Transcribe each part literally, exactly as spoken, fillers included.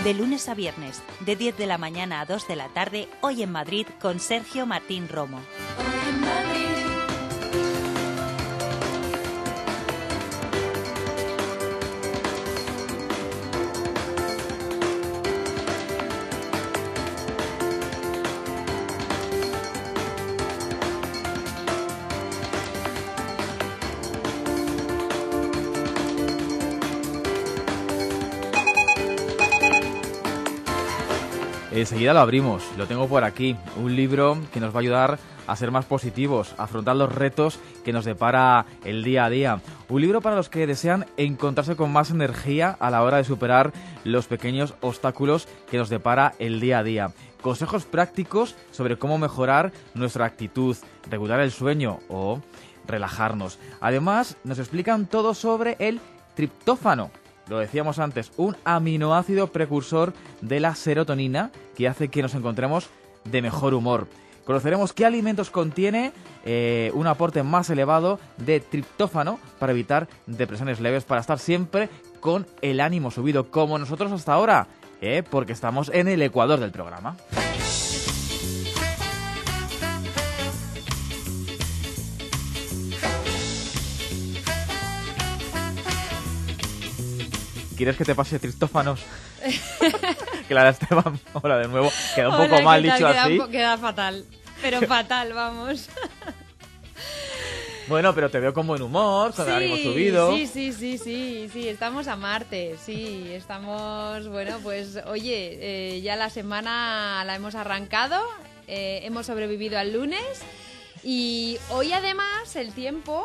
De lunes a viernes, de diez de la mañana a dos de la tarde, Hoy en Madrid, con Sergio Martín Romo. Hoy en Madrid. Enseguida lo abrimos, lo tengo por aquí, un libro que nos va a ayudar a ser más positivos, a afrontar los retos que nos depara el día a día. Un libro para los que desean encontrarse con más energía a la hora de superar los pequeños obstáculos que nos depara el día a día. Consejos prácticos sobre cómo mejorar nuestra actitud, regular el sueño o relajarnos. Además, nos explican todo sobre el triptófano. Lo decíamos antes, un aminoácido precursor de la serotonina que hace que nos encontremos de mejor humor. Conoceremos qué alimentos contiene eh, un aporte más elevado de triptófano para evitar depresiones leves, para estar siempre con el ánimo subido, como nosotros hasta ahora, eh, porque estamos en el ecuador del programa. ¿Quieres que te pase triptófanos? Que la de Esteban, hola de nuevo, queda un hola, poco mal dicho queda así. Po- queda fatal, pero fatal, vamos. Bueno, pero te veo con buen humor, con sí, el ánimo subido. Sí, sí, sí, sí, sí, estamos a Marte, sí, estamos, bueno, pues oye, eh, ya la semana la hemos arrancado, eh, hemos sobrevivido al lunes y hoy además el tiempo...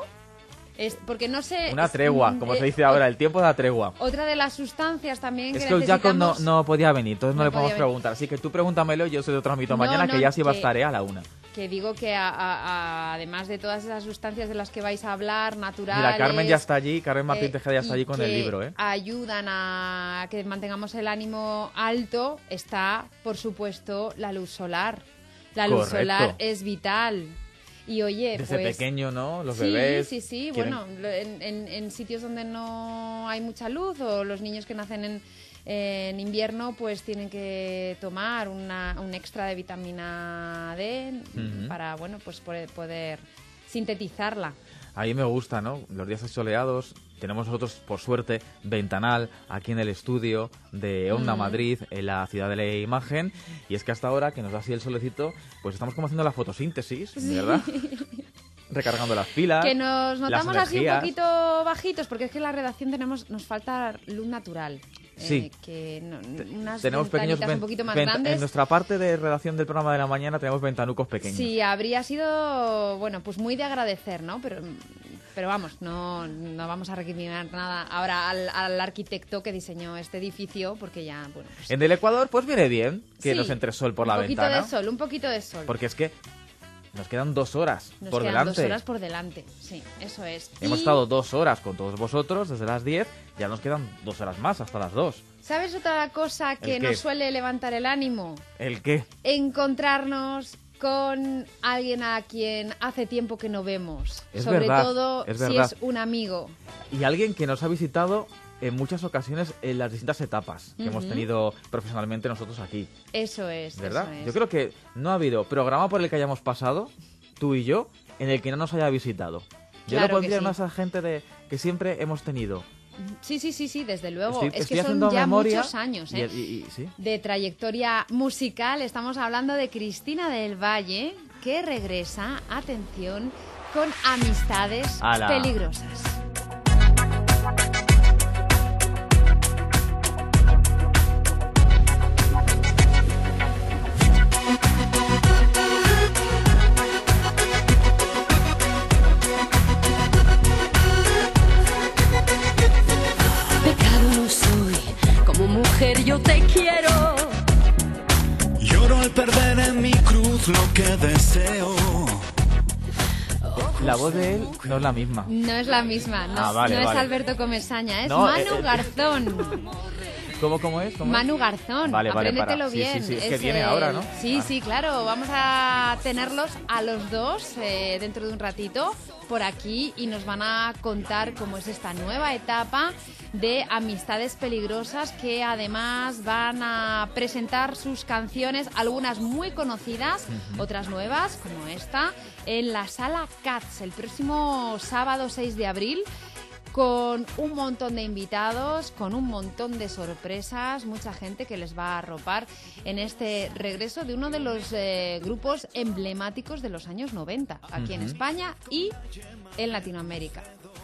Es porque no sé... Una tregua, es, como eh, se dice ahora, el tiempo da tregua. Otra de las sustancias también es que que el Jacob no, necesitamos... no podía venir, entonces no, No le podemos podía preguntar. Así que tú pregúntamelo y yo se lo transmito No, mañana, no, que ya sí va a que- estar a la una. Que digo que a- a- a- además de todas esas sustancias de las que vais a hablar, naturales... Mira, Carmen ya está allí, Carmen Martín eh, Tejeda ya está y allí con el que libro, ¿eh? ayudan a que mantengamos el ánimo alto, está, por supuesto, la luz solar. La luz Correcto. solar es vital. Y oye, Desde pues... pequeño, ¿no? Los sí, bebés... sí, sí, quieren- bueno, lo- en, en- en sitios donde no hay mucha luz o los niños que nacen en, en invierno pues tienen que tomar una, un extra de vitamina D Ujú. para, bueno, pues poder, poder sintetizarla. Ahí me gusta, ¿no? Los días soleados, tenemos nosotros, por suerte, ventanal aquí en el estudio de Onda Mm. Madrid, en la ciudad de la imagen, y es que hasta ahora, que nos da así el solecito, pues estamos como haciendo la fotosíntesis, ¿verdad? Recargando las pilas, Que nos las notamos así un energías. poquito bajitos porque es que en la redacción tenemos nos falta luz natural. Sí. Eh, que no- unas Tenemos pequeños ventanitas ven- un poquito más venta- grandes. en nuestra parte de redacción del programa de la mañana tenemos ventanucos pequeños. Sí, habría sido, bueno, pues muy de agradecer, ¿no? Pero, pero vamos, no, no vamos a recriminar nada ahora al, al arquitecto que diseñó este edificio, porque ya, bueno... Pues, En el Ecuador, pues viene bien que sí, nos entre sol por la un poquito ventana. de sol, un poquito de sol. Porque es que nos quedan dos horas Nos por quedan delante. dos horas por delante, sí, eso es. Hemos Y, estado dos horas con todos vosotros desde las diez, ya nos quedan dos horas más hasta las dos. ¿sabes otra cosa que ¿El qué? nos suele levantar el ánimo? ¿El qué? Encontrarnos con alguien a quien hace tiempo que no vemos. Es Sobre verdad, todo es si verdad. es un amigo. Y alguien que nos ha visitado en muchas ocasiones en las distintas etapas que Ujú. hemos tenido profesionalmente nosotros aquí, Eso es, ¿verdad? eso es. Yo creo que no ha habido programa por el que hayamos pasado, tú y yo, en el que no nos haya visitado. Yo Claro lo pondría que en sí. esa gente de que siempre hemos tenido. Sí, sí, sí, sí, desde luego. Estoy, es estoy que son haciendo ya memoria muchos años, y- ¿eh? y- y- sí. De trayectoria musical. Estamos hablando de Cristina del Valle, que regresa, atención, con Amistades ¡Hala! Peligrosas. Pecado no soy, como mujer yo te quiero. Lloro al perder en mi cruz lo que deseo. La voz de él no es la misma. No es la misma, no, Ah, vale, no es vale. Alberto Comesaña, es No, Manu eh, eh. Garzón. ¿Cómo, cómo es? ¿Cómo Manu es? Garzón, Vale, vale, apréndetelo para. Sí, bien. sí, sí, es Es que viene el- ahora, ¿no? Sí, Ah. sí, claro. Vamos a tenerlos a los dos eh, dentro de un ratito por aquí y nos van a contar cómo es esta nueva etapa de Amistades Peligrosas, que además van a presentar sus canciones, algunas muy conocidas, otras nuevas, como esta, en la Sala Cats el próximo sábado seis de abril. Con un montón de invitados, con un montón de sorpresas, mucha gente que les va a arropar en este regreso de uno de los eh, grupos emblemáticos de los años noventa, aquí en España y en Latinoamérica.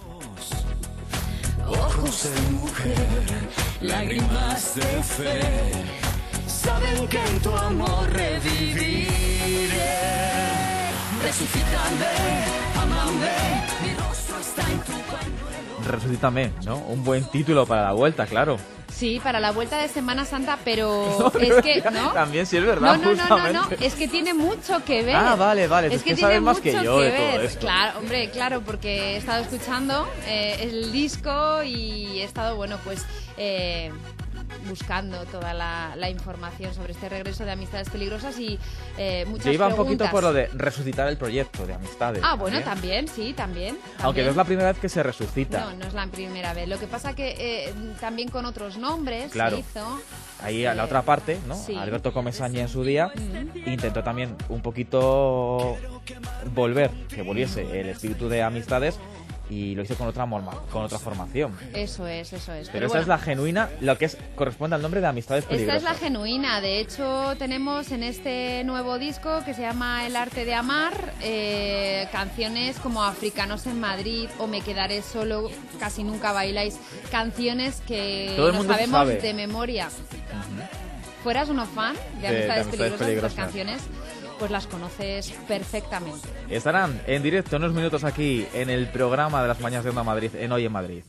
Ojos de mujer, lágrimas de fe, saben que en tu amor reviviré. Resucítame, amame, mi rostro está en tu pañuelo. Resucítame, ¿no? Un buen título para la vuelta, claro. Sí, para la vuelta de Semana Santa, pero es que, ¿no? También sí es verdad, No, no, no, no, justamente. no, es que tiene mucho que ver. Ah, vale, vale, Es es que, que tiene sabes más mucho que yo de todo ver. esto. Claro, hombre, claro, porque he estado escuchando eh, el disco y he estado, bueno, pues eh, buscando toda la, la información sobre este regreso de Amistades Peligrosas y eh, muchas Yo iba un preguntas. poquito por lo de resucitar el proyecto de Amistades. Ah, bueno, también, sí, también. Aunque también. no es la primera vez que se resucita. No, no es la primera vez. Lo que pasa que eh, también con otros nombres Claro. se hizo. Ahí a la Eh, otra parte, ¿no? sí. Alberto Comesaña en su día intentó también un poquito volver, que volviese el espíritu de Amistades y lo hizo con otra morma, con otra formación. Eso es, eso es. Pero, esta bueno, es la genuina, lo que es corresponde al nombre de Amistades esta Peligrosas. es la genuina. De hecho, tenemos en este nuevo disco que se llama El arte de amar eh, canciones como Africanos en Madrid o Me quedaré solo, Casi nunca bailáis. Canciones que Todo el nos mundo sabemos sabe. de memoria. ¿Fueras uno fan de de Amistades, Amistades Peligrosas? Peligrosas. Las canciones, pues las conoces perfectamente. Estarán en directo unos minutos aquí en el programa de las mañanas de Onda Madrid, en Hoy en Madrid.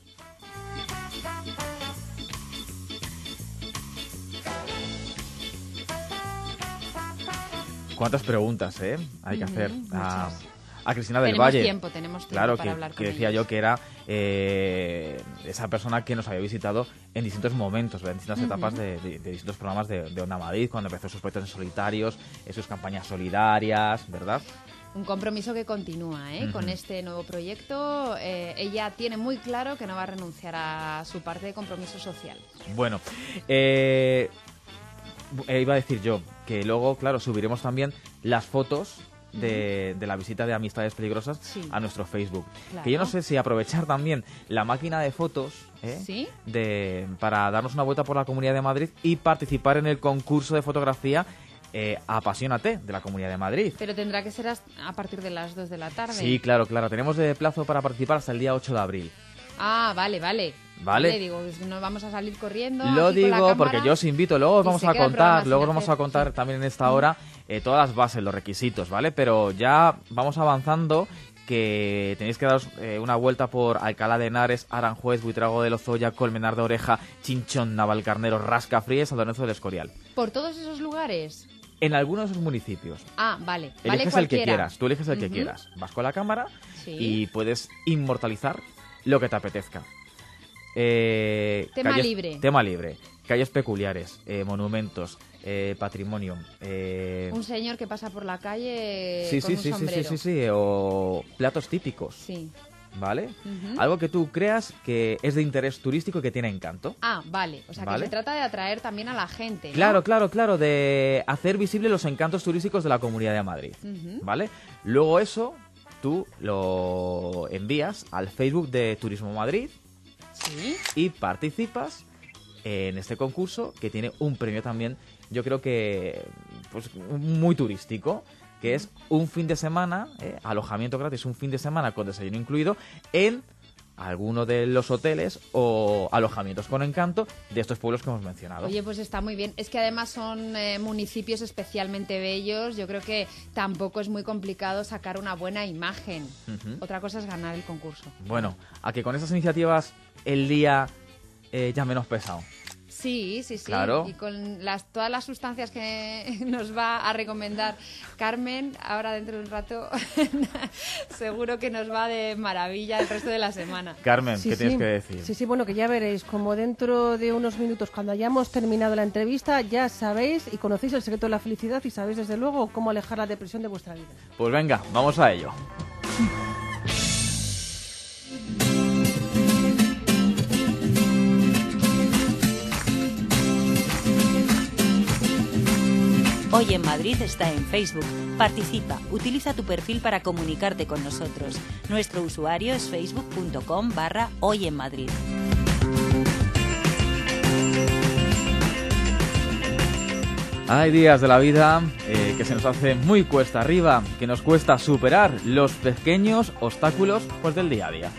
¿Cuántas preguntas, eh? Hay que Ujú, hacer a, muchas. a Cristina del Tenemos Valle. tiempo, tenemos tiempo Claro, para que, hablar que con decía ellos. yo que era eh, esa persona que nos había visitado en distintos momentos, en distintas etapas de, de- de distintos programas de, de Onda Madrid, cuando empezó sus proyectos en solitarios, en sus campañas solidarias, ¿verdad? Un compromiso que continúa, ¿eh? Ujú. Con este nuevo proyecto. Eh, ella tiene muy claro que no va a renunciar a su parte de compromiso social. Bueno, eh, eh, iba a decir yo que luego, claro, subiremos también las fotos de, de la visita de Amistades Peligrosas Sí. a nuestro Facebook. Claro. Que yo no sé si aprovechar también la máquina de fotos ¿eh? ¿Sí? de, para darnos una vuelta por la Comunidad de Madrid y participar en el concurso de fotografía eh, Apasionate de la Comunidad de Madrid. Pero tendrá que ser hasta- a partir de las dos de la tarde. Sí, claro, claro. Tenemos de plazo para participar hasta el día ocho de abril. Ah, vale, vale. Vale. digo, pues no vamos a salir corriendo. Lo aquí con la digo cámara. porque yo os invito, luego os y vamos se a queda el programa contar, sin luego os vamos hacer, a contar sí. también en esta hora eh, todas las bases, los requisitos, ¿vale? Pero ya vamos avanzando, que tenéis que daros eh, una vuelta por Alcalá de Henares, Aranjuez, Buitrago de Lozoya, Colmenar de Oreja, Chinchón, Navalcarnero, Rascafríes, San Lorenzo del Escorial. ¿Por todos esos lugares? En algunos de esos municipios. Ah, vale. Vale, Eliges el que cualquiera. quieras, tú eliges el que Ujú. quieras. Vas con la cámara Sí. y puedes inmortalizar lo que te apetezca. Eh, Tema libre. Tema libre. Calles peculiares, eh, monumentos, eh, patrimonio. eh, Un señor que pasa por la calle sí, con sí, un sí, sí, sí, sombrero. sí, sí, o platos típicos, Sí. ¿vale? Ujú. Algo que tú creas que es de interés turístico y que tiene encanto. Ah, vale. O sea, Vale. que se trata de atraer también a la gente, ¿no? Claro, claro, claro, de hacer visible los encantos turísticos de la Comunidad de Madrid, Ujú. ¿vale? Luego eso tú lo envías al Facebook de Turismo Madrid Sí. y participas en este concurso que tiene un premio también, yo creo que pues muy turístico, que es un fin de semana, eh, alojamiento gratis, un fin de semana con desayuno incluido en alguno de los hoteles o alojamientos con encanto de estos pueblos que hemos mencionado. Oye, pues está muy bien. Es que además son eh, municipios especialmente bellos. Yo creo que tampoco es muy complicado sacar una buena imagen. Ujú. Otra cosa es ganar el concurso. Bueno, a que con estas iniciativas el día eh, ya menos pesado. Sí, sí, sí. Claro. Y con las, todas las sustancias que nos va a recomendar Carmen, ahora dentro de un rato, seguro que nos va de maravilla el resto de la semana. Carmen, Sí, ¿qué sí. tienes que decir? Sí, sí, bueno, que ya veréis, como dentro de unos minutos, cuando hayamos terminado la entrevista, ya sabéis y conocéis el secreto de la felicidad y sabéis desde luego cómo alejar la depresión de vuestra vida. Pues venga, vamos a ello. Hoy en Madrid está en Facebook. Participa, utiliza tu perfil para comunicarte con nosotros. Nuestro usuario es facebook.com barra Hoy en Madrid. Hay días de la vida eh, que se nos hace muy cuesta arriba, que nos cuesta superar los pequeños obstáculos pues, del día a día.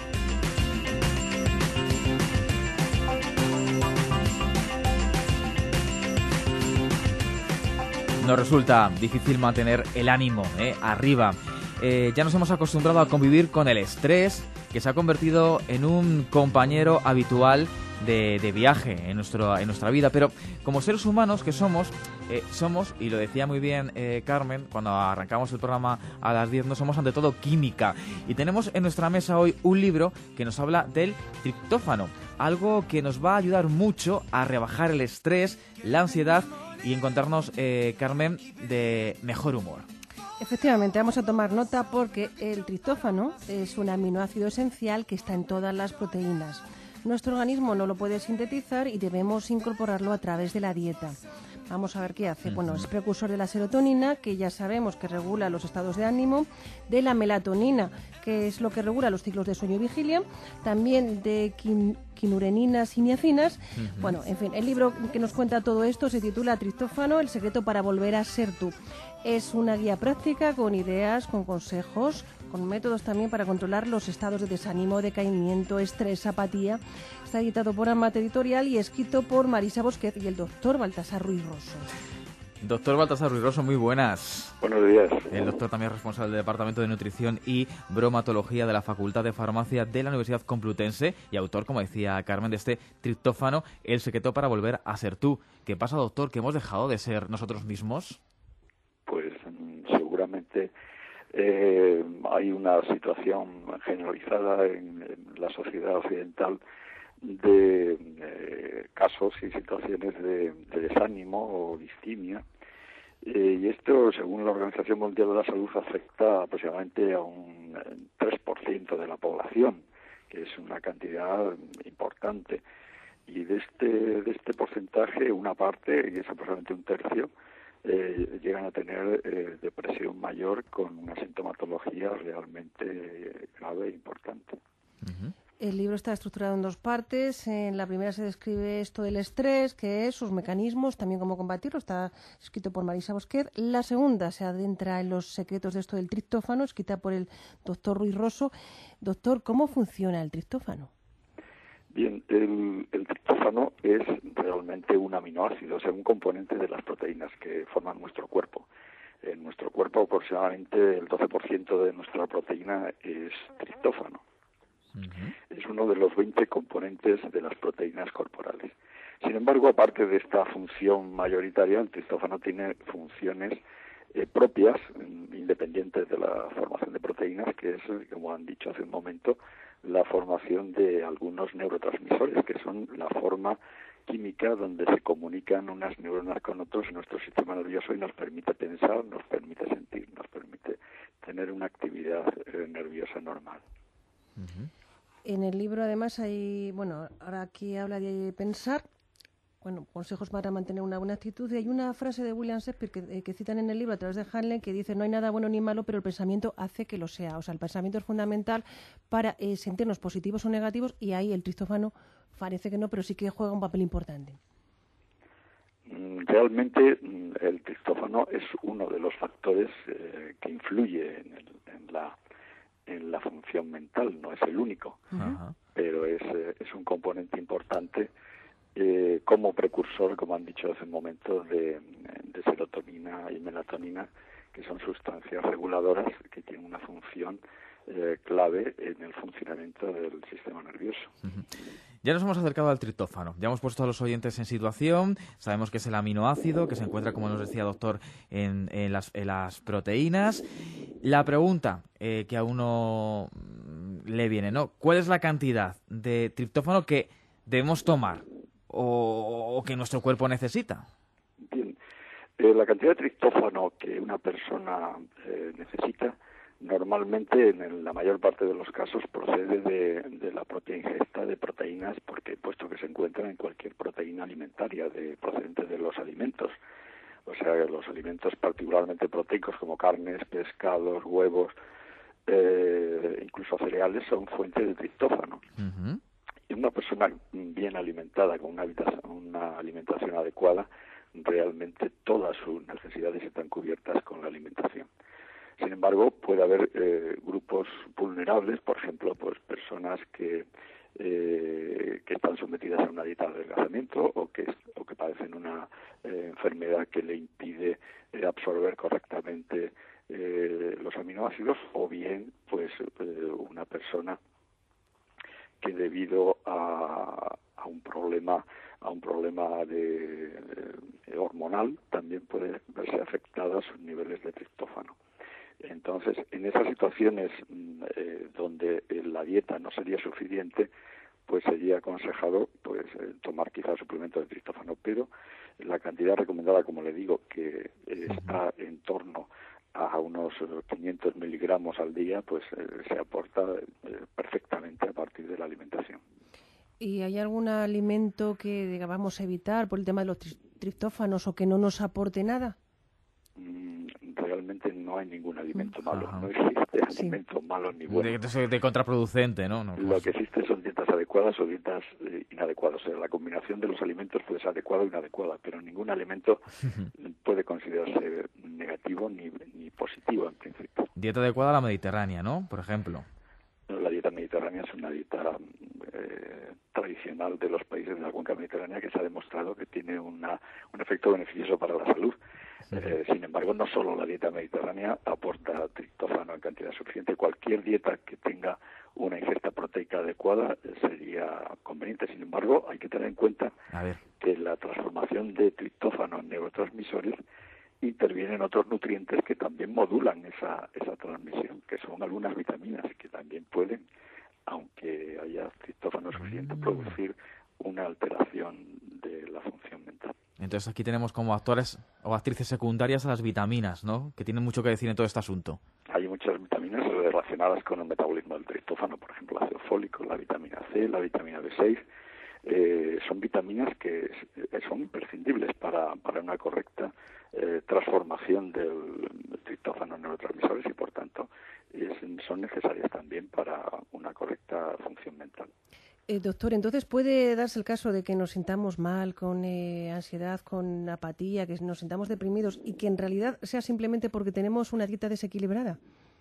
Nos resulta difícil mantener el ánimo eh, arriba. Eh, ya nos hemos acostumbrado a convivir con el estrés, que se ha convertido en un compañero habitual de, de viaje en, nuestro, en nuestra vida. Pero como seres humanos que somos, eh, somos, y lo decía muy bien eh, Carmen, cuando arrancamos el programa a las diez, no somos ante todo química. Y tenemos en nuestra mesa hoy un libro que nos habla del triptófano, algo que nos va a ayudar mucho a rebajar el estrés, la ansiedad y encontrarnos, eh, Carmen, de mejor humor. Efectivamente, vamos a tomar nota porque el triptófano es un aminoácido esencial que está en todas las proteínas. Nuestro organismo no lo puede sintetizar y debemos incorporarlo a través de la dieta. Vamos a ver qué hace. Bueno, es precursor de la serotonina, que ya sabemos que regula los estados de ánimo, de la melatonina, que es lo que regula los ciclos de sueño y vigilia, también de quin quinureninas y niacinas. Uh-huh. Bueno, en fin, el libro que nos cuenta todo esto se titula Triptófano, el secreto para volver a ser tú. Es una guía práctica con ideas, con consejos, con métodos también para controlar los estados de desánimo, decaimiento, estrés, apatía. Está editado por Amate Editorial y escrito por Marisa Bosquet y el doctor Baltasar Ruiz Rosso. Doctor Baltasar Ruiz Rosso, muy buenas. Buenos días. El doctor también es responsable del Departamento de Nutrición y Bromatología de la Facultad de Farmacia de la Universidad Complutense y autor, como decía Carmen, de este triptófano, el secreto para volver a ser tú. ¿Qué pasa, doctor? ¿Que hemos dejado de ser nosotros mismos? Pues seguramente eh, hay una situación generalizada en, en la sociedad occidental de eh, casos y situaciones de, de desánimo o distimia. Eh, y esto, según la Organización Mundial de la Salud, afecta aproximadamente a un tres por ciento de la población, que es una cantidad importante. Y de este, de este porcentaje, una parte, y es aproximadamente un tercio, eh, llegan a tener eh, depresión mayor con una sintomatología realmente eh, grave e importante. Uh-huh. El libro está estructurado en dos partes. En la primera se describe esto del estrés, qué es, sus mecanismos, también cómo combatirlo. Está escrito por Marisa Bosquet. La segunda se adentra en los secretos de esto del triptófano, escrita por el doctor Ruiz Rosso. Doctor, ¿cómo funciona el triptófano? Bien, el, el triptófano es realmente un aminoácido, o sea, un componente de las proteínas que forman nuestro cuerpo. En nuestro cuerpo aproximadamente el doce por ciento de nuestra proteína es triptófano. Uh-huh. Es uno de los veinte componentes de las proteínas corporales. Sin embargo, aparte de esta función mayoritaria, el triptófano tiene funciones eh, propias, independientes de la formación de proteínas, que es, como han dicho hace un momento, la formación de algunos neurotransmisores, que son la forma química donde se comunican unas neuronas con otros en nuestro sistema nervioso y nos permite pensar, nos permite sentir, nos permite tener una actividad eh, nerviosa normal. Uh-huh. En el libro, además, hay, bueno, ahora aquí habla de pensar, bueno, consejos para mantener una buena actitud, y hay una frase de William Shakespeare que, eh, que citan en el libro a través de Hanley, que dice: no hay nada bueno ni malo, pero el pensamiento hace que lo sea. O sea, el pensamiento es fundamental para eh, sentirnos positivos o negativos, y ahí el triptófano parece que no, pero sí que juega un papel importante. Realmente el triptófano es uno de los factores eh, que influye en, el, en la en la función mental, no es el único, uh-huh. pero es, eh, es un componente importante eh, como precursor, como han dicho hace un momento, de, de serotonina y melatonina, que son sustancias reguladoras que tienen una función eh, clave en el funcionamiento del sistema nervioso. Uh-huh. Ya nos hemos acercado al triptófano, ya hemos puesto a los oyentes en situación, sabemos que es el aminoácido que se encuentra, como nos decía doctor, en, en, las, en las proteínas. La pregunta eh, que a uno le viene, ¿no? ¿Cuál es la cantidad de triptófano que debemos tomar o, o que nuestro cuerpo necesita? Bien, eh, la cantidad de triptófano que una persona eh, necesita normalmente, en la mayor parte de los casos, procede de, de la propia ingesta de proteínas, porque puesto que se encuentra en cualquier proteína alimentaria de, procedente de los alimentos. O sea, los alimentos particularmente proteicos como carnes, pescados, huevos, eh, incluso cereales, son fuentes de triptófano. Uh-huh. Y una persona bien alimentada, con una, una alimentación adecuada, realmente todas sus necesidades están cubiertas con la alimentación. Sin embargo, puede haber eh, grupos vulnerables, por ejemplo, pues personas que eh, que están sometidas a una dieta de adelgazamiento o que o que padecen una eh, enfermedad que le impide eh, absorber correctamente eh, los aminoácidos, o bien pues eh, una persona que debido a, a un problema a un problema de, de hormonal también puede verse afectada a sus niveles de triptófano. Entonces, en esas situaciones eh, donde eh, la dieta no sería suficiente, pues sería aconsejado pues eh, tomar quizás suplemento de triptófano, pero la cantidad recomendada, como le digo, que eh, está en torno a unos quinientos miligramos al día, pues eh, se aporta eh, perfectamente a partir de la alimentación. ¿Y hay algún alimento que digamos evitar por el tema de los tri- triptófanos o que no nos aporte nada? Mm, realmente no hay ningún alimento malo. Ajá. No existe Sí. alimento malo ni bueno. De, de, de contraproducente, ¿no? no Lo pues... que existe son dietas adecuadas o dietas eh, inadecuadas. O sea, la combinación de los alimentos puede ser adecuada o inadecuada, pero ningún alimento puede considerarse negativo ni, ni positivo en principio. Dieta adecuada a la mediterránea, ¿no? Por ejemplo. La dieta mediterránea es una dieta eh, tradicional de los países de la cuenca mediterránea que se ha demostrado que tiene una, un efecto beneficioso para la salud. Eh, sin embargo, no solo la dieta mediterránea aporta triptófano en cantidad suficiente. Cualquier dieta que tenga una ingesta proteica adecuada eh, sería conveniente. Sin embargo, hay que tener en cuenta A ver. que la transformación de triptófano en neurotransmisores intervienen otros nutrientes que también modulan esa, esa transmisión, que son algunas vitaminas que también pueden, aunque haya triptófano suficiente, producir una alteración de la función mental. Entonces aquí tenemos como actores o actrices secundarias a las vitaminas, ¿no? Que tienen mucho que decir en todo este asunto. Hay muchas vitaminas relacionadas con el metabolismo del triptófano, por ejemplo, el ácido fólico, la vitamina C, la vitamina B seis. Eh, son vitaminas que son imprescindibles para, para una correcta eh, transformación del triptófano en neurotransmisores y, por tanto, es, son necesarias también para una correcta función mental. Eh, doctor, entonces puede darse el caso de que nos sintamos mal, con eh, ansiedad, con apatía, que nos sintamos deprimidos y que en realidad sea simplemente porque tenemos una dieta desequilibrada.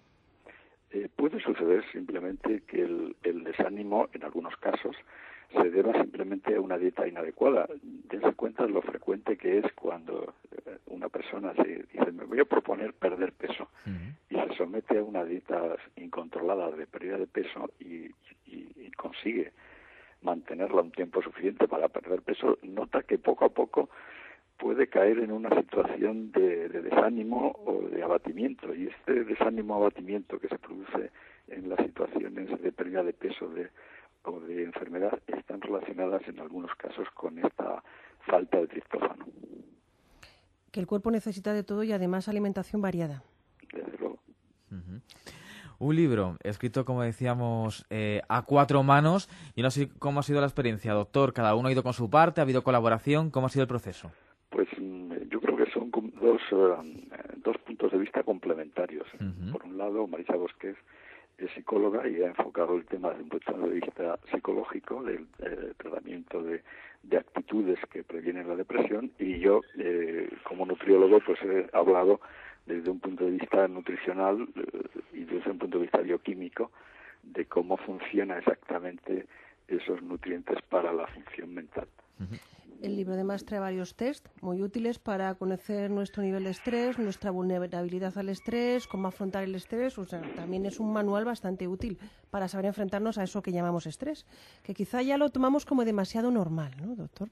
Eh, puede suceder simplemente que el, el desánimo, en algunos casos, se deba simplemente a una dieta inadecuada. Dense cuenta de lo frecuente que es cuando eh, una persona se dice, me voy a proponer perder peso, uh-huh. y se somete a una dieta incontrolada de pérdida de peso y, y, y consigue mantenerla un tiempo suficiente para perder peso, nota que poco a poco puede caer en una situación de, de desánimo o de abatimiento, y este desánimo o abatimiento que se produce en las situaciones de pérdida de peso de, o de enfermedad están relacionadas en algunos casos con esta falta de triptófano. Que el cuerpo necesita de todo y además alimentación variada. Desde luego. Uh-huh. Un libro escrito, como decíamos, eh, a cuatro manos. Yo no sé cómo ha sido la experiencia, doctor. Cada uno ha ido con su parte, ha habido colaboración. ¿Cómo ha sido el proceso? Pues yo creo que son dos, uh, dos puntos de vista complementarios. Uh-huh. Por un lado, Marisa Bosqués es psicóloga y ha enfocado el tema desde un punto de vista psicológico del eh, tratamiento de, de actitudes que previenen la depresión, y yo, eh, como nutriólogo, pues he hablado desde un punto de vista nutricional eh, y desde un punto de vista bioquímico de cómo funciona exactamente esos nutrientes para la función mental. Uh-huh. El libro además trae varios test muy útiles para conocer nuestro nivel de estrés, nuestra vulnerabilidad al estrés, cómo afrontar el estrés. O sea, también es un manual bastante útil para saber enfrentarnos a eso que llamamos estrés, que quizá ya lo tomamos como demasiado normal, ¿no, doctor?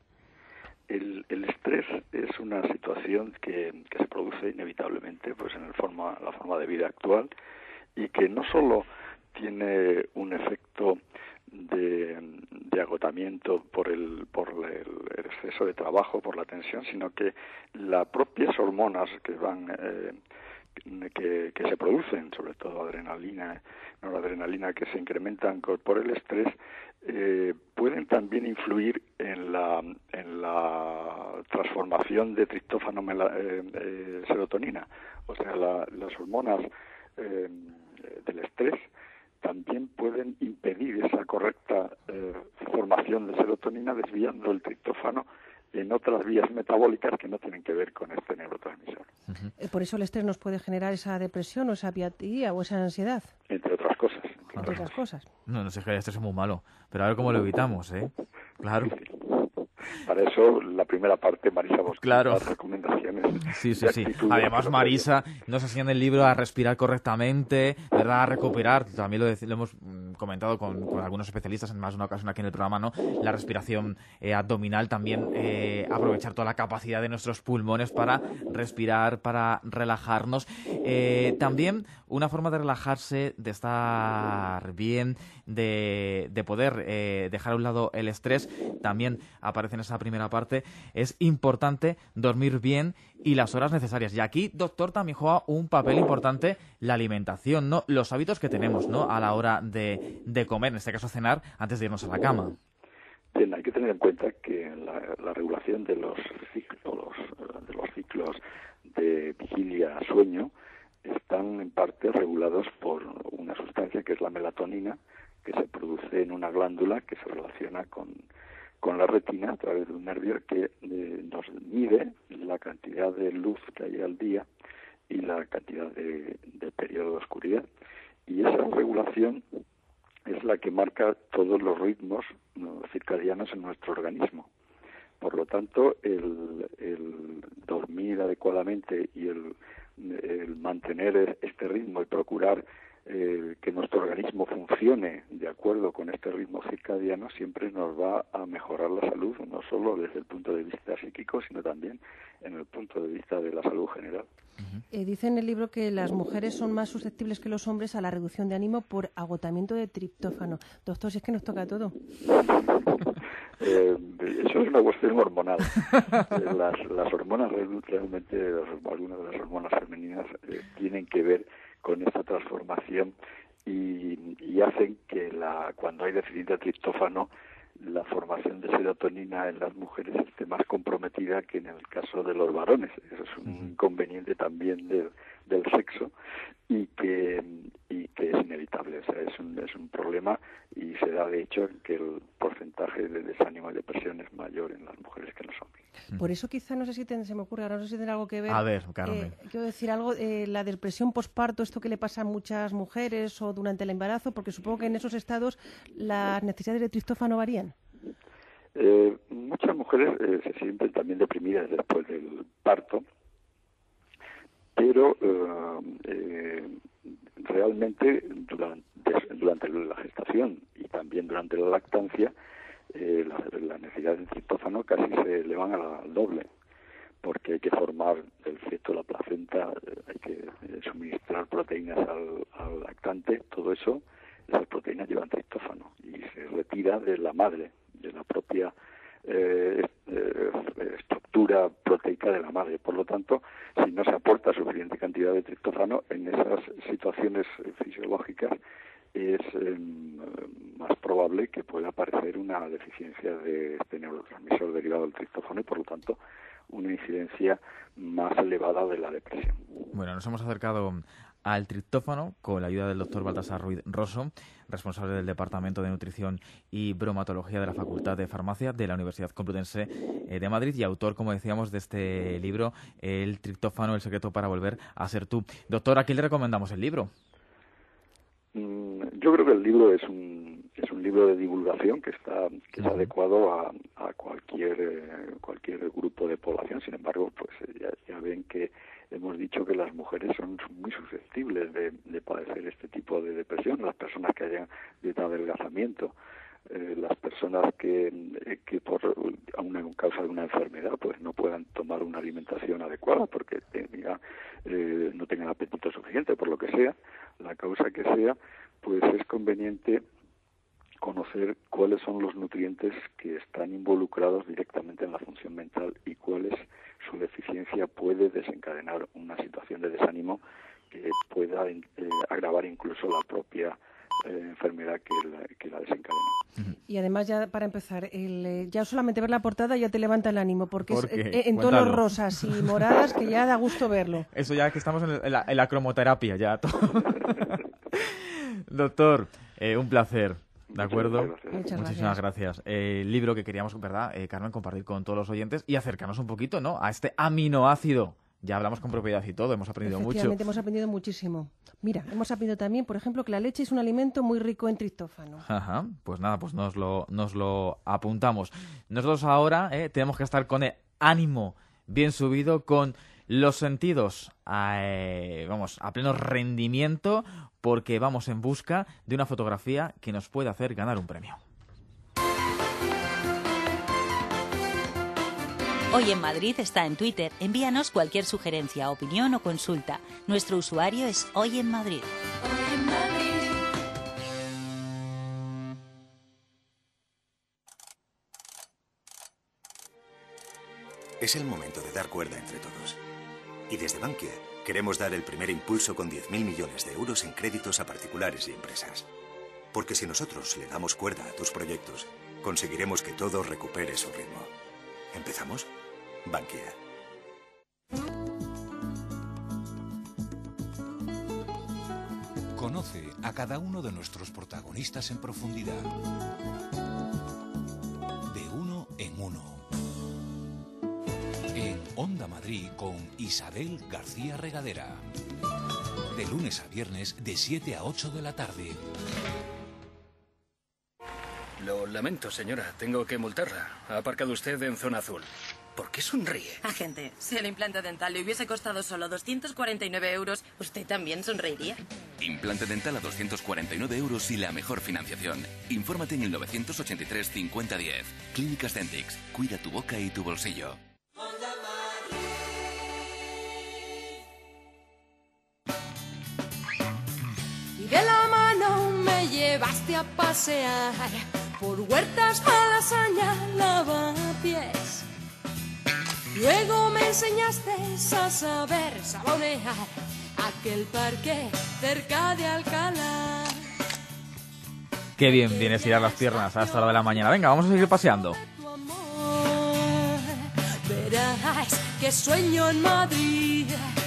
El, el estrés es una situación que, que se produce inevitablemente pues en el forma, la forma de vida actual y que no solo tiene un efecto de, de agotamiento por el por el, el exceso de trabajo, por la tensión, sino que las propias hormonas que van eh, que, que se producen, sobre todo adrenalina, noradrenalina, que se incrementan por el estrés, eh, pueden también influir en la en la transformación de triptófano mela, eh, eh, serotonina, o sea, la, las hormonas eh, del estrés también pueden impedir esa correcta eh, formación de serotonina, desviando el triptófano en otras vías metabólicas que no tienen que ver con este neurotransmisor. Uh-huh. Por eso el estrés nos puede generar esa depresión o esa apatía o esa ansiedad. Entre otras cosas. Entre, entre otras cosas. No, no sé, que el estrés es muy malo, pero a ver cómo lo evitamos, ¿eh? Claro. Sí, sí. Para eso, la primera parte, Marisa Bosque, claro. las recomendaciones. Sí, sí, sí. Además, Marisa nos enseña en el libro a respirar correctamente, ¿verdad? A recuperar. También lo, de, lo hemos comentado con, con algunos especialistas en más de una ocasión aquí en el programa, ¿no? La respiración eh, abdominal, también eh, aprovechar toda la capacidad de nuestros pulmones para respirar, para relajarnos. Eh, también una forma de relajarse, de estar bien, de, de poder eh, dejar a un lado el estrés, también aparece en esa primera parte, es importante dormir bien y las horas necesarias. Y aquí, doctor, también juega un papel importante la alimentación, ¿no? Los hábitos que tenemos, ¿no? A la hora de, de comer, en este caso cenar, antes de irnos a la cama. Bien, hay que tener en cuenta que la, la regulación de los ciclos, de los ciclos de vigilia-sueño están en parte regulados por una sustancia que es la melatonina, que se produce en una glándula que se relaciona con con la retina a través de un nervio que eh, nos mide la cantidad de luz que hay al día y la cantidad de, de periodo de oscuridad. Y esa regulación es la que marca todos los ritmos, ¿no?, circadianos en nuestro organismo. Por lo tanto, el, el dormir adecuadamente y el, el mantener este ritmo y procurar Eh, que nuestro organismo funcione de acuerdo con este ritmo circadiano siempre nos va a mejorar la salud, no solo desde el punto de vista psíquico, sino también en el punto de vista de la salud general. Eh, dice en el libro que las mujeres son más susceptibles que los hombres a la reducción de ánimo por agotamiento de triptófano. Doctor, si es que nos toca todo. eh, eso es una cuestión hormonal. Eh, las, las hormonas realmente, algunas de las hormonas femeninas eh, tienen que ver con esta transformación y, y hacen que la cuando hay déficit de triptófano la formación de serotonina en las mujeres esté más comprometida que en el caso de los varones. Eso es un inconveniente también del, del sexo y que y que es inevitable. O sea, es un, es un problema y se da de hecho que el porcentaje de desánimo y depresión es mayor en las mujeres que en los hombres. Por eso quizá, no sé si ten, se me ocurre ahora, no sé si tiene algo que ver. A ver, Carmen. Eh, quiero decir algo, eh, la depresión posparto, esto que le pasa a muchas mujeres o durante el embarazo, porque supongo que en esos estados las necesidades de triptófano varían. Eh, muchas mujeres eh, se sienten también deprimidas después del parto, pero eh, eh, realmente durante, durante la gestación y también durante la lactancia eh, la, la necesidad de triptófano casi se elevan al doble, porque hay que formar del feto la placenta, eh, hay que eh, suministrar proteínas al, al lactante, todo eso, esas proteínas llevan triptófano y se retira de la madre, de la propia eh, eh, estructura proteica de la madre. Por lo tanto, si no se aporta suficiente cantidad de triptófano en esas situaciones fisiológicas, es eh, más probable que pueda aparecer una deficiencia de este neurotransmisor derivado del triptófano y, por lo tanto, una incidencia más elevada de la depresión. Bueno, nos hemos acercado al triptófano con la ayuda del doctor Baltasar Ruiz Rosso, responsable del Departamento de Nutrición y Bromatología de la Facultad de Farmacia de la Universidad Complutense de Madrid y autor, como decíamos, de este libro, El triptófano, el secreto para volver a ser tú. Doctor, ¿a quién le recomendamos el libro? Yo creo que el libro es un, es es un libro de divulgación que está que es adecuado a, a cualquier eh, cualquier grupo de población. Sin embargo, pues ya, ya ven que hemos dicho que las mujeres son muy susceptibles de, de padecer este tipo de depresión, las personas que hayan dieta de adelgazamiento, eh, las personas que, eh, que por a una causa de una enfermedad pues no puedan tomar una alimentación adecuada porque tenga, eh, no tengan apetito suficiente, por lo que sea, la causa que sea, pues es conveniente conocer cuáles son los nutrientes que están involucrados directamente en la función mental y cuáles su deficiencia puede desencadenar una situación de desánimo que pueda eh, agravar incluso la propia eh, enfermedad que la, que la desencadenó. Y además, ya para empezar, el, eh, ya solamente ver la portada ya te levanta el ánimo, porque ¿Por es qué? eh, en Cuéntalo. tonos rosas y moradas que ya da gusto verlo. Eso ya que estamos en, el- en la, en la cromoterapia ya. Doctor, eh, un placer. ¿De acuerdo? Muchas gracias. Muchas Muchísimas gracias. gracias. Eh, el libro que queríamos, ¿verdad, eh, Carmen, compartir con todos los oyentes y acercarnos un poquito, ¿no?, a este aminoácido. Ya hablamos con propiedad y todo, hemos aprendido mucho. Efectivamente, hemos aprendido muchísimo. Mira, hemos aprendido también, por ejemplo, que la leche es un alimento muy rico en triptófano. Ajá, pues nada, pues nos lo, nos lo apuntamos. Nosotros ahora eh, tenemos que estar con el ánimo bien subido, con los sentidos eh, vamos, a pleno rendimiento, porque vamos en busca de una fotografía que nos puede hacer ganar un premio. Hoy en Madrid está en Twitter. Envíanos cualquier sugerencia, opinión o consulta. Nuestro usuario es Hoy en Madrid. Es el momento de dar cuerda entre todos. Y desde Bankia queremos dar el primer impulso con diez mil millones de euros en créditos a particulares y empresas. Porque si nosotros le damos cuerda a tus proyectos, conseguiremos que todo recupere su ritmo. ¿Empezamos? Bankia. Conoce a cada uno de nuestros protagonistas en profundidad. De uno en uno. En Onda Madrid con Isabel García Regadera. De lunes a viernes de siete a ocho de la tarde. Lo lamento, señora. Tengo que multarla. Ha aparcado usted en zona azul. ¿Por qué sonríe? Agente, si el implante dental le hubiese costado solo doscientos cuarenta y nueve euros, ¿usted también sonreiría? Implante dental a doscientos cuarenta y nueve euros y la mejor financiación. Infórmate en el novecientos ochenta y tres cincuenta diez. Clínicas Dentix. Cuida tu boca y tu bolsillo. Y de la mano me llevaste a pasear por huertas, Malasaña, Lavapiés. Luego me enseñaste a saber saborear aquel parque cerca de Alcalá. Qué bien viene estirar las piernas a esta hora de la mañana. Venga, vamos a seguir paseando. Verás que sueño en Madrid.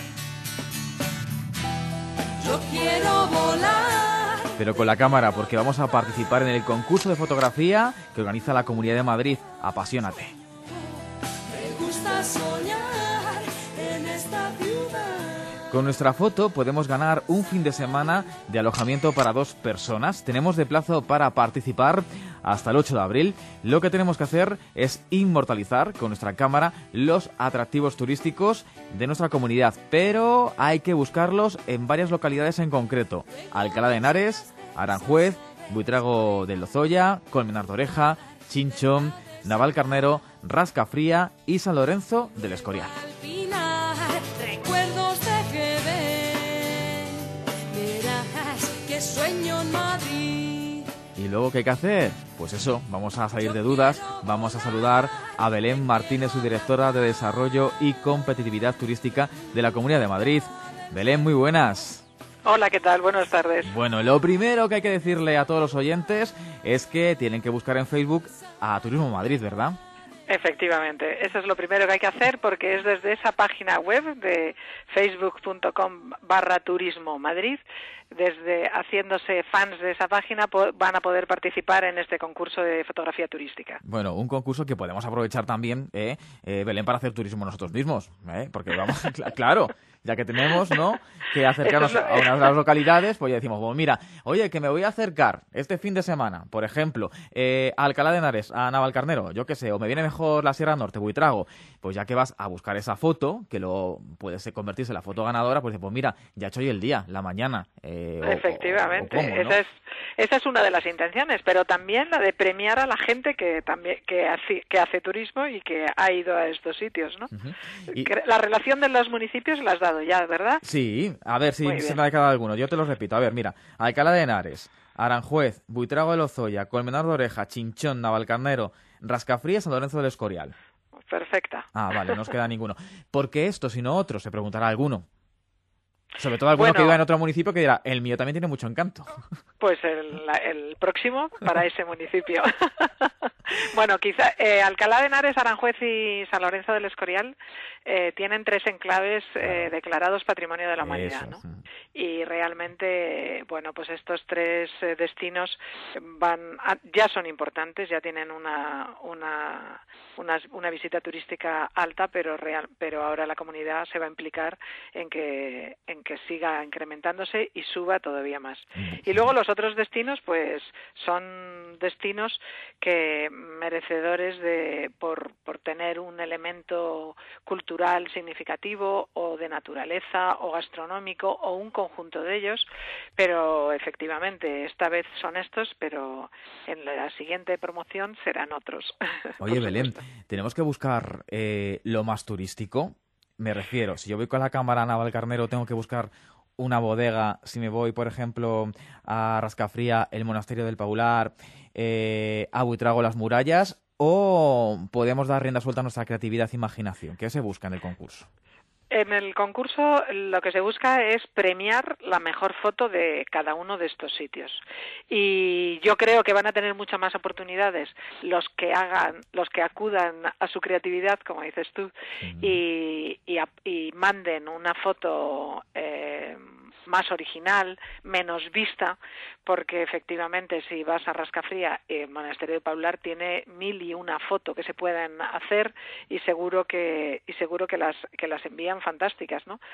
Yo quiero volar. Pero con la cámara, porque vamos a participar en el concurso de fotografía que organiza la Comunidad de Madrid. Apasionate. Me gusta soñar en esta ciudad. Con nuestra foto podemos ganar un fin de semana de alojamiento para dos personas. Tenemos de plazo para participar hasta el ocho de abril. Lo que tenemos que hacer es inmortalizar con nuestra cámara los atractivos turísticos de nuestra comunidad, pero hay que buscarlos en varias localidades en concreto: Alcalá de Henares, Aranjuez, Buitrago de Lozoya, Colmenar de Oreja, Chinchón, Navalcarnero, Rascafría y San Lorenzo del Escorial. Al final, recuerdos de Jerez. Verás que sueño en Madrid. ¿Y luego qué hay que hacer? Pues eso, vamos a salir de dudas, vamos a saludar a Belén Martínez, su directora de Desarrollo y Competitividad Turística de la Comunidad de Madrid. Belén, muy buenas. Hola, ¿qué tal? Buenas tardes. Bueno, lo primero que hay que decirle a todos los oyentes es que tienen que buscar en Facebook a Turismo Madrid, ¿verdad? Efectivamente, eso es lo primero que hay que hacer porque es desde esa página web de facebook punto com barra turismo Madrid desde haciéndose fans de esa página, po- van a poder participar en este concurso de fotografía turística. Bueno, un concurso que podemos aprovechar también, eh, eh, Belén, para hacer turismo nosotros mismos, ¿eh? Porque vamos, cl- claro, ya que tenemos, ¿no?, que acercarnos Eso es lo- a unas de las localidades, pues ya decimos, bueno, mira, oye, que me voy a acercar este fin de semana, por ejemplo, eh, a Alcalá de Henares, a Navalcarnero, yo qué sé, o me viene mejor la Sierra Norte, Buitrago, pues ya que vas a buscar esa foto, que lo puede ser convertirse en la foto ganadora, pues, pues mira, ya he hecho hoy el día, la mañana. Eh, o- Efectivamente, o- o cómo, ¿no? esa es esa es una de las intenciones, pero también la de premiar a la gente que también que hace, que hace turismo y que ha ido a estos sitios, ¿no? Y- Que La relación de los municipios la has dado ya, ¿verdad? Sí, a ver si Muy se bien. me ha quedado alguno. Yo te los repito. A ver, mira, Alcalá de Henares, Aranjuez, Buitrago de Lozoya, Colmenar de Oreja, Chinchón, Navalcarnero, Rascafría, San Lorenzo del Escorial. Perfecta. Ah, vale, no os queda ninguno. ¿Por qué estos y no otros? Se preguntará alguno. Sobre todo alguno Bueno. que viva en otro municipio que dirá, el mío también tiene mucho encanto. Pues el, la- el próximo para ese municipio. Bueno, quizá eh, Alcalá de Henares, Aranjuez y San Lorenzo del Escorial eh, tienen tres enclaves eh, declarados Patrimonio de la Humanidad, Eso, ¿no? Y realmente, bueno, pues estos tres eh, destinos van a- ya son importantes, ya tienen una una una, una visita turística alta, pero real, pero ahora la comunidad se va a implicar en que en que siga incrementándose y suba todavía más. Y luego los otros destinos, pues son destinos que merecedores de por por tener un elemento cultural significativo o de naturaleza o gastronómico o un conjunto de ellos, pero efectivamente esta vez son estos, pero en la siguiente promoción serán otros. Oye, Belén, tenemos que buscar eh, lo más turístico. Me refiero, si yo voy con la cámara a Navalcarnero, tengo que buscar una bodega. Si me voy, por ejemplo, a Rascafría, el Monasterio del Paular, eh, a Buitrago, las murallas, o podemos dar rienda suelta a nuestra creatividad e imaginación. ¿Qué se busca en el concurso? En el concurso lo que se busca es premiar la mejor foto de cada uno de estos sitios. Y yo creo que van a tener muchas más oportunidades los que hagan, los que acudan a su creatividad, como dices tú, y, y, a- y manden una foto eh, más original, menos vista, porque efectivamente si vas a Rascafría, el Monasterio de Paular tiene mil y una foto que se pueden hacer y seguro que y seguro que las que las envían fantásticas, ¿no?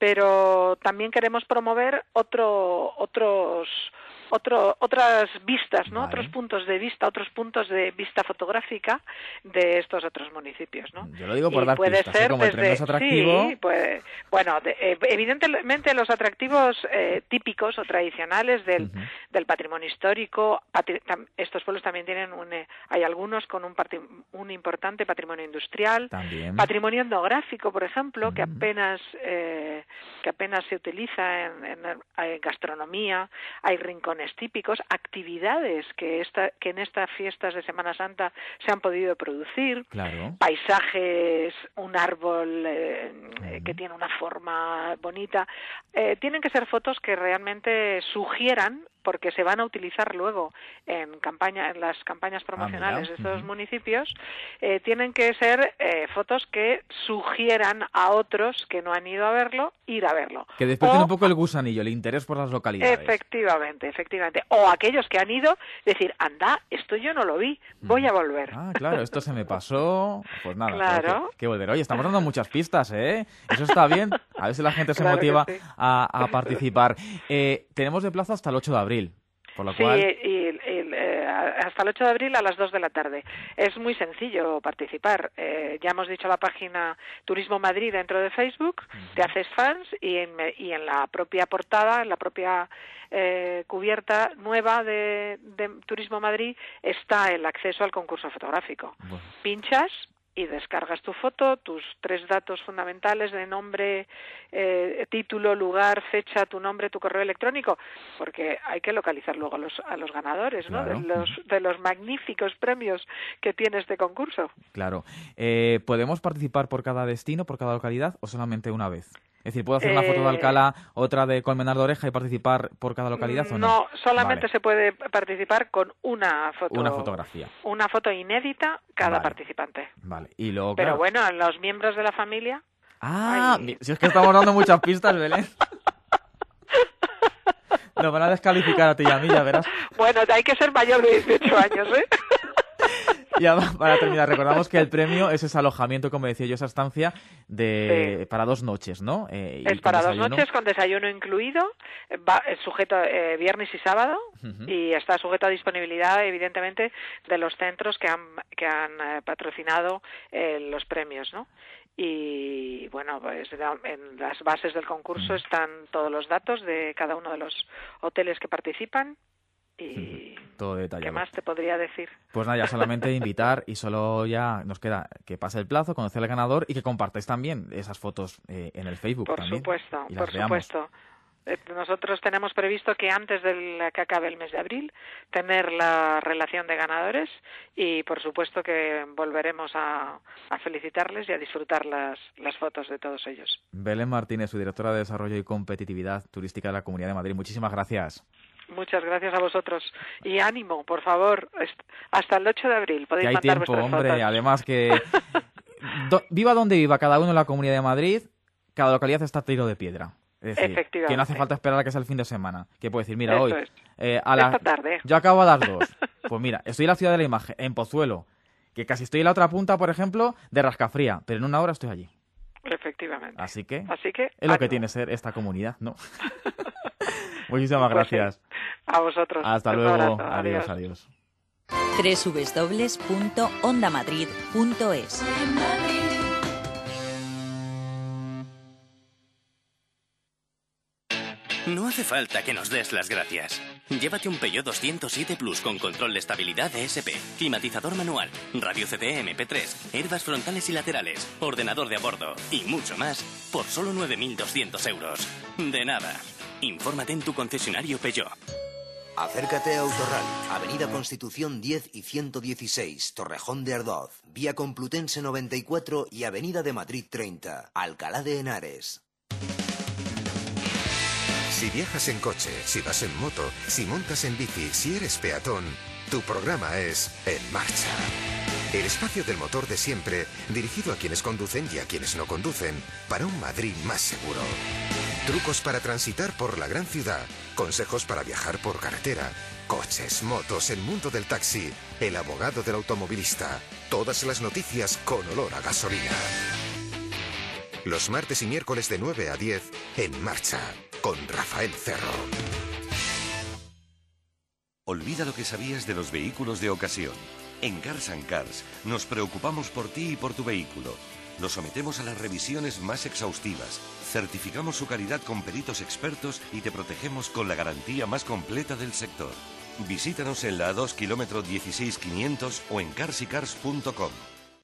Pero también queremos promover otro otros otro, otras vistas, ¿no? Vale. Otros puntos de vista, otros puntos de vista fotográfica de estos otros municipios, ¿no? Yo lo digo por Y dar puede pistas, ¿eh? ser Como el desde- premio es atractivo. Sí, pues, bueno, de- eh, evidentemente los atractivos eh, típicos o tradicionales del, del patrimonio histórico, patri- tam- estos pueblos también tienen un, eh, hay algunos con un, parti- un importante patrimonio industrial, También. patrimonio etnográfico, por ejemplo, que apenas eh, que apenas se utiliza en, en- en gastronomía, hay rincones típicos, actividades que esta que en estas fiestas de Semana Santa se han podido producir, Claro. paisajes, un árbol eh, eh, que tiene una forma bonita. Eh, tienen que ser fotos que realmente sugieran, porque se van a utilizar luego en campaña en las campañas promocionales mira. de estos Ujú. municipios, eh, tienen que ser eh, fotos que sugieran a otros que no han ido a verlo, ir a verlo. Que despierten O- un poco el gusanillo, el interés por las localidades. Efectivamente, efectivamente. O aquellos que han ido, decir, anda, esto yo no lo vi, voy a volver. Ah, claro, esto se me pasó. Pues nada, Claro. tengo que, que volver. Oye, estamos dando muchas pistas, ¿eh? Eso está bien. A ver si la gente se Claro que motiva sí. a, a participar. Eh, tenemos de plazo hasta el ocho de abril, por lo Sí, cual... y, y, eh, hasta el ocho de abril a las dos de la tarde. Es muy sencillo participar. Eh, ya hemos dicho la página Turismo Madrid dentro de Facebook, te haces fans y en, y en la propia portada, en la propia eh, cubierta nueva de, de Turismo Madrid está el acceso al concurso fotográfico. Pinchas y descargas tu foto, tus tres datos fundamentales de nombre, eh, título, lugar, fecha, tu nombre, tu correo electrónico, porque hay que localizar luego a los, a los ganadores, ¿no? Claro. De los, de los magníficos premios que tiene este concurso. Claro. Eh, ¿Podemos participar por cada destino, por cada localidad o solamente una vez? Es decir, ¿puedo hacer una foto de Eh, Alcalá, otra de Colmenar de Oreja y participar por cada localidad o no? No, solamente Vale. se puede participar con una foto. Una fotografía. Una foto inédita cada Vale. participante. Vale. Y luego, Pero claro... bueno, los miembros de la familia. Ah, mi- si es que estamos dando muchas pistas, Belén. Nos van a descalificar a ti y a mí, ya verás. Bueno, hay que ser mayor de dieciocho años, ¿eh? Y para terminar, recordamos que el premio es ese alojamiento, como decía yo, esa estancia de sí. para dos noches, ¿no? Eh, es para desayuno. dos noches con desayuno incluido, va, es sujeto eh, viernes y sábado, uh-huh. y está sujeto a disponibilidad, evidentemente, de los centros que han, que han eh, patrocinado eh, los premios, ¿no? Y bueno, pues en las bases del concurso están todos los datos de cada uno de los hoteles que participan. Y todo detallado. ¿Qué más te podría decir? Pues nada, ya solamente invitar y solo ya nos queda que pase el plazo, conocer al ganador y que compartáis también esas fotos eh, en el Facebook. Por también, supuesto, y por las veamos. supuesto. Nosotros tenemos previsto que antes de que acabe el mes de abril tener la relación de ganadores y por supuesto que volveremos a, a felicitarles y a disfrutar las, las fotos de todos ellos. Belén Martínez, su directora de Desarrollo y Competitividad Turística de la Comunidad de Madrid. Muchísimas gracias. Muchas gracias a vosotros. Y ánimo, por favor, hasta el ocho de abril podéis que hay mandar tiempo, vuestras hombre, fotos. Además que do, viva donde viva cada uno en la Comunidad de Madrid, cada localidad está a tiro de piedra. Es decir, que no hace falta esperar a que sea el fin de semana. Que puede decir, mira, Eso hoy es. eh, a la, esta tarde. yo acabo a las dos. Pues mira, estoy en la ciudad de la imagen, en Pozuelo, que casi estoy en la otra punta, por ejemplo, de Rascafría, pero en una hora estoy allí. Efectivamente. Así que, Así que es lo ánimo. que tiene ser esta comunidad, ¿no? Muchísimas pues gracias. Sí. A vosotros. Hasta Un luego. abrazo. Adiós, adiós. doble u doble u doble u punto onda madrid punto es. No hace falta que nos des las gracias. Llévate un Peugeot doscientos siete Plus con control de estabilidad E S P, climatizador manual, radio C D M P tres, airbags frontales y laterales, ordenador de a bordo y mucho más por solo nueve mil doscientos euros. De nada. Infórmate en tu concesionario Peugeot. Acércate a Autorral, Avenida Constitución diez y ciento dieciséis, Torrejón de Ardoz, Vía Complutense noventa y cuatro y Avenida de Madrid treinta, Alcalá de Henares. Si viajas en coche, si vas en moto, si montas en bici, si eres peatón, tu programa es En Marcha. El espacio del motor de siempre, dirigido a quienes conducen y a quienes no conducen, para un Madrid más seguro. Trucos para transitar por la gran ciudad, consejos para viajar por carretera, coches, motos, el mundo del taxi, el abogado del automovilista, todas las noticias con olor a gasolina. Los martes y miércoles de nueve a diez, En Marcha, con Rafael Cerro. Olvida lo que sabías de los vehículos de ocasión. En Cars and Cars nos preocupamos por ti y por tu vehículo. Lo sometemos a las revisiones más exhaustivas, certificamos su calidad con peritos expertos y te protegemos con la garantía más completa del sector. Visítanos en la A dos, kilómetro dieciséis mil quinientos o en cars y cars punto com.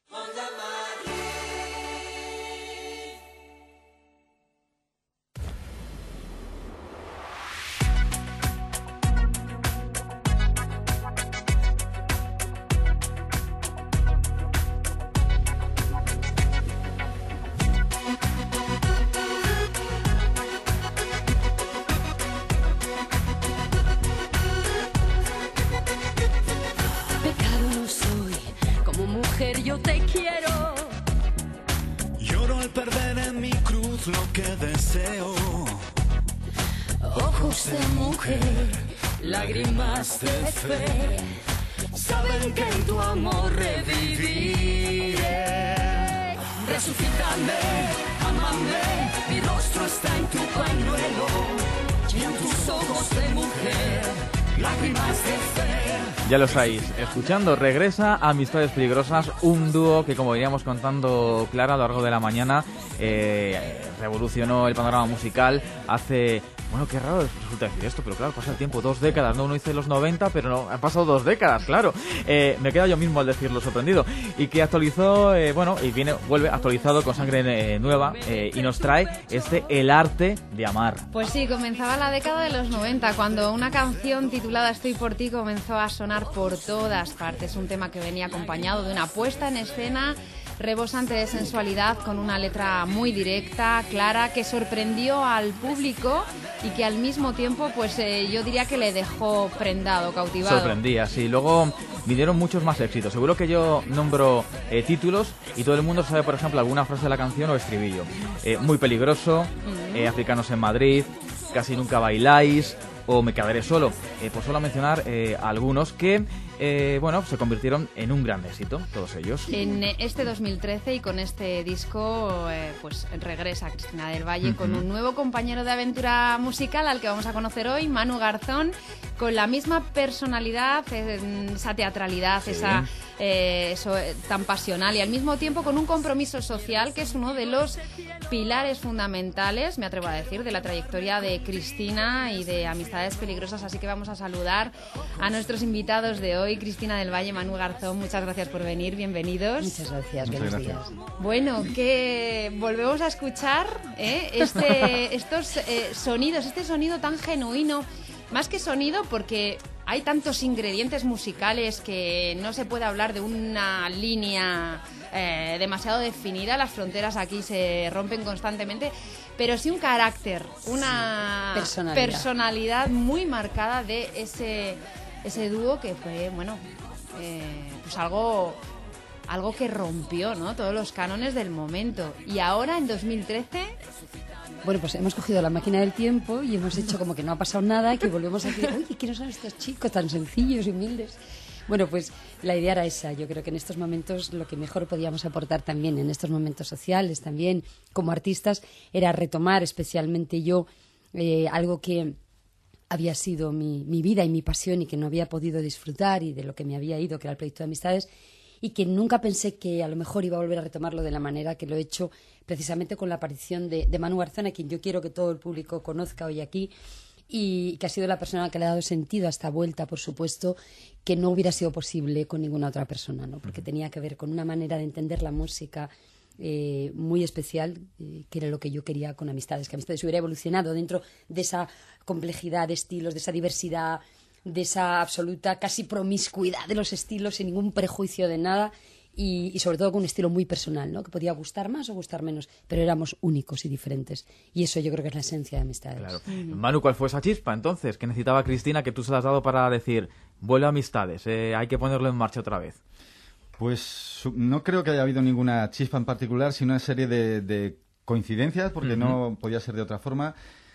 Yo te quiero. Lloro al perder en mi cruz lo que deseo. Ojos de mujer, lágrimas de fe, saben que en tu amor reviviré. Resucítame, ámame, mi rostro está en tu pañuelo y en tus ojos de mujer, lágrimas de fe. Ya lo sabéis, escuchando Regresa Amistades Peligrosas, un dúo que, como veníamos contando Clara a lo largo de la mañana, eh, revolucionó el panorama musical hace... Bueno, qué raro resulta decir esto, pero claro, pasa el tiempo, dos décadas, ¿no? Uno dice los noventa, pero no, han pasado dos décadas, claro. Eh, me queda yo mismo al decirlo sorprendido. Y que actualizó, eh, bueno, y viene, vuelve actualizado con sangre eh, nueva eh, y nos trae este El Arte de Amar. Pues sí, comenzaba la década de los noventa, cuando una canción titulada Estoy por ti comenzó a sonar por todas partes. Un tema que venía acompañado de una puesta en escena rebosante de sensualidad, con una letra muy directa, clara, que sorprendió al público y que al mismo tiempo, pues eh, yo diría que le dejó prendado, cautivado. Sorprendía, sí. Luego vinieron muchos más éxitos. Seguro que yo nombro eh, títulos y todo el mundo sabe, por ejemplo, alguna frase de la canción o estribillo. Eh, muy peligroso, mm. eh, Africanos en Madrid, Casi nunca bailáis, o Me quedaré solo, eh, por solo mencionar eh, algunos que eh, bueno, se convirtieron en un gran éxito, todos ellos. En este dos mil trece y con este disco eh, pues regresa Cristina del Valle uh-huh. con un nuevo compañero de aventura musical al que vamos a conocer hoy, Manu Garzón, con la misma personalidad, esa teatralidad, sí. esa eh, eso, tan pasional y al mismo tiempo con un compromiso social que es uno de los pilares fundamentales, me atrevo a decir, de la trayectoria de Cristina y de Amistades Peligrosas. Así que vamos a saludar a nuestros invitados de hoy, Cristina del Valle, Manu Garzón. Muchas gracias por venir, bienvenidos. Muchas gracias, Muchas buenos gracias. días. Bueno, que volvemos a escuchar ¿eh? este, estos eh, sonidos, este sonido tan genuino, más que sonido porque hay tantos ingredientes musicales que no se puede hablar de una línea eh, demasiado definida, las fronteras aquí se rompen constantemente, pero sí un carácter, una personalidad, personalidad muy marcada de ese, ese dúo que fue, bueno, eh, pues algo... algo que rompió, ¿no?, todos los cánones del momento. Y ahora, en dos mil trece... Bueno, pues hemos cogido la máquina del tiempo y hemos hecho como que no ha pasado nada y que volvemos a decir, uy, ¿quiénes son estos chicos tan sencillos y humildes? Bueno, pues la idea era esa. Yo creo que en estos momentos lo que mejor podíamos aportar también, en estos momentos sociales también, como artistas, era retomar especialmente yo eh, algo que había sido mi, mi vida y mi pasión y que no había podido disfrutar y de lo que me había ido, que era el proyecto de Amistades, y que nunca pensé que a lo mejor iba a volver a retomarlo de la manera que lo he hecho precisamente con la aparición de, de Manu Garzón, a quien yo quiero que todo el público conozca hoy aquí, y que ha sido la persona que le ha dado sentido a esta vuelta, por supuesto, que no hubiera sido posible con ninguna otra persona, ¿no? Porque tenía que ver con una manera de entender la música eh, muy especial, eh, que era lo que yo quería con Amistades, que Amistades hubiera evolucionado dentro de esa complejidad de estilos, de esa diversidad, de esa absoluta casi promiscuidad de los estilos sin ningún prejuicio de nada y, y sobre todo con un estilo muy personal, ¿no?, que podía gustar más o gustar menos, pero éramos únicos y diferentes y eso yo creo que es la esencia de Amistades. Claro. Mm. Manu, ¿cuál fue esa chispa entonces que necesitaba Cristina que tú se la has dado para decir vuelve a Amistades, eh, hay que ponerlo en marcha otra vez? Pues no creo que haya habido ninguna chispa en particular, sino una serie de, de coincidencias, porque uh-huh. no podía ser de otra forma.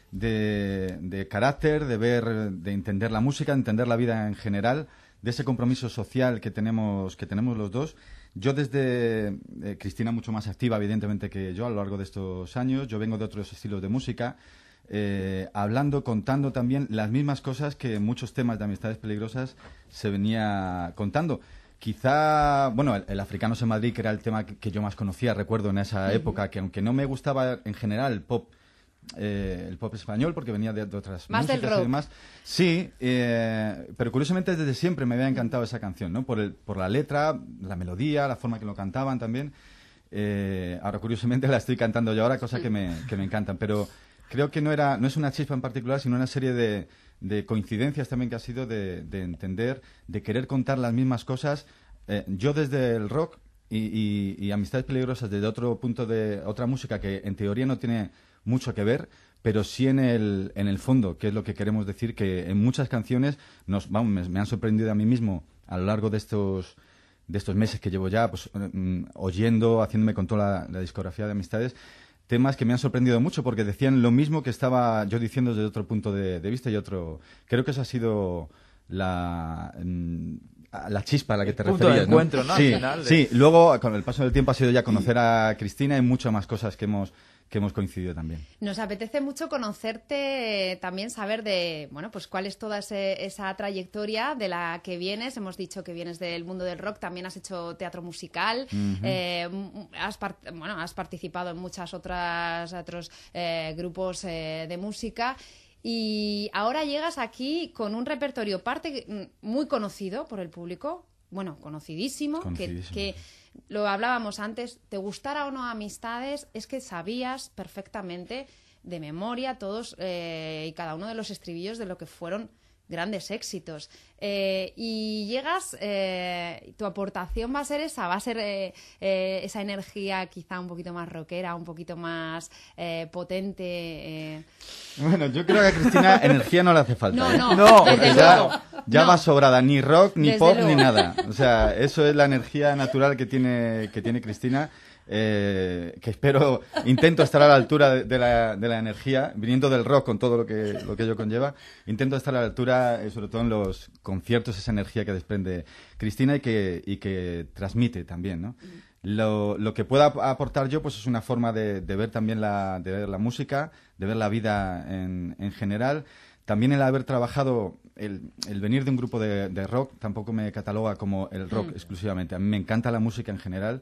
De, de carácter, de ver, de entender la música, de entender la vida en general, de ese compromiso social que tenemos, que tenemos los dos. Yo desde eh, Cristina mucho más activa, evidentemente, que yo a lo largo de estos años. Yo vengo de otros estilos de música, eh, hablando, contando también las mismas cosas que muchos temas de Amistades Peligrosas se venía contando. Quizá, bueno, el, el Africanos en Madrid, que era el tema que, que yo más conocía, recuerdo en esa uh-huh. época, que aunque no me gustaba en general el pop, Eh, el pop español, porque venía de, de otras más músicas del rock. y demás. Sí, eh, pero curiosamente desde siempre me había encantado esa canción, ¿no? Por, el, por la letra, la melodía, la forma que lo cantaban también. Eh, ahora, curiosamente, la estoy cantando yo ahora, cosa que me, que me encantan. Pero creo que no era no es una chispa en particular, sino una serie de, de coincidencias también que ha sido de, de entender, de querer contar las mismas cosas. Eh, yo desde el rock y, y, y Amistades Peligrosas desde otro punto de otra música que en teoría no tiene mucho que ver, pero sí en el, en el fondo, que es lo que queremos decir, que en muchas canciones nos, vamos, me, me han sorprendido a mí mismo a lo largo de estos de estos meses que llevo ya pues mm, oyendo, haciéndome con toda la, la discografía de Amistades, temas que me han sorprendido mucho porque decían lo mismo que estaba yo diciendo desde otro punto de, de vista y otro... Creo que esa ha sido la... Mm, la chispa a la que te punto referías, de encuentro, ¿no? ¿no? Sí, Al final de... sí, luego con el paso del tiempo ha sido ya conocer a Cristina y muchas más cosas que hemos que hemos coincidido también. Nos apetece mucho conocerte, también saber de, bueno, pues cuál es toda ese, esa trayectoria de la que vienes. Hemos dicho que vienes del mundo del rock, también has hecho teatro musical, uh-huh. eh, has, part- bueno, has participado en muchas otras otros eh, grupos eh, de música. Y ahora llegas aquí con un repertorio parte muy conocido por el público, bueno, conocidísimo, conocidísimo. Que, que lo hablábamos antes, te gustara o no Amistades, es que sabías perfectamente de memoria todos eh, y cada uno de los estribillos de lo que fueron grandes éxitos. Eh, y llegas, eh, tu aportación va a ser esa, va a ser eh, eh, esa energía quizá un poquito más rockera, un poquito más eh, potente. Eh. Bueno, yo creo que a Cristina energía no le hace falta. No, ¿eh? no, no desde ya, luego. ya No. va sobrada, ni rock, ni Desde pop, luego. ni nada. O sea, eso es la energía natural que tiene, que tiene Cristina. eh, que espero, intento estar a la altura de, de, la, de la energía, viniendo del rock con todo lo que, lo que ello conlleva, intento estar a la altura, eh, sobre todo en los conciertos, esa energía que desprende Cristina y que, y que transmite también, ¿no? Lo, lo que pueda aportar yo pues es una forma de, de ver también la, de ver la música, de ver la vida en, en general. También el haber trabajado, el, el venir de un grupo de, de rock tampoco me cataloga como el rock mm. exclusivamente. A mí me encanta la música en general.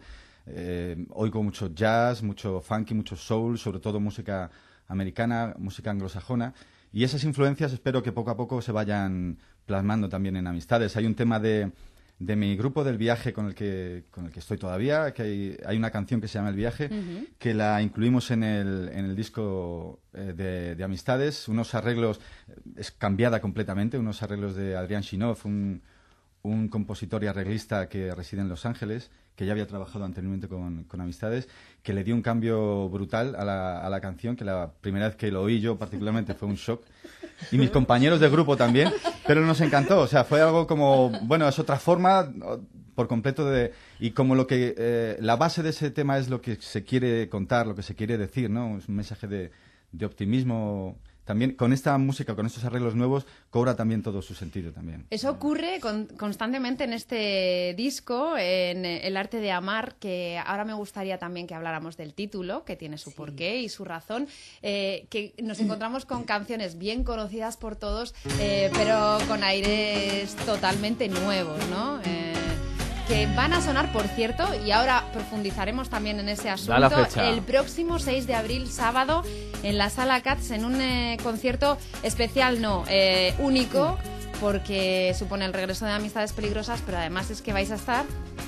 Eh, oigo mucho jazz, mucho funky, mucho soul, sobre todo música americana, música anglosajona. Y esas influencias espero que poco a poco se vayan plasmando también en amistades. Hay un tema de... de mi grupo del viaje con el que con el que estoy todavía, que hay, hay una canción que se llama El Viaje, uh-huh. que la incluimos en el, en el disco eh, de, de Amistades, unos arreglos, es cambiada completamente, unos arreglos de Adrián Chinov, un, un compositor y arreglista que reside en Los Ángeles, que ya había trabajado anteriormente con, con Amistades, que le dio un cambio brutal a la, a la canción, que la primera vez que lo oí yo particularmente fue un shock. Y mis compañeros de grupo también, pero nos encantó, o sea, fue algo como, bueno, es otra forma por completo de... Y como lo que, eh, la base de ese tema es lo que se quiere contar, lo que se quiere decir, ¿no? Es un mensaje de, de optimismo. También con esta música, con estos arreglos nuevos, cobra también todo su sentido también. Eso ocurre con, constantemente en este disco, en El arte de amar, que ahora me gustaría también que habláramos del título, que tiene su sí. porqué y su razón, eh, que nos encontramos con canciones bien conocidas por todos, eh, pero con aires totalmente nuevos, ¿no? Eh, que van a sonar, por cierto, y ahora profundizaremos también en ese asunto, el próximo seis de abril, sábado, en la Sala Cats, en un eh, concierto especial, no, eh, único, porque supone el regreso de Amistades Peligrosas, pero además es que vais a estar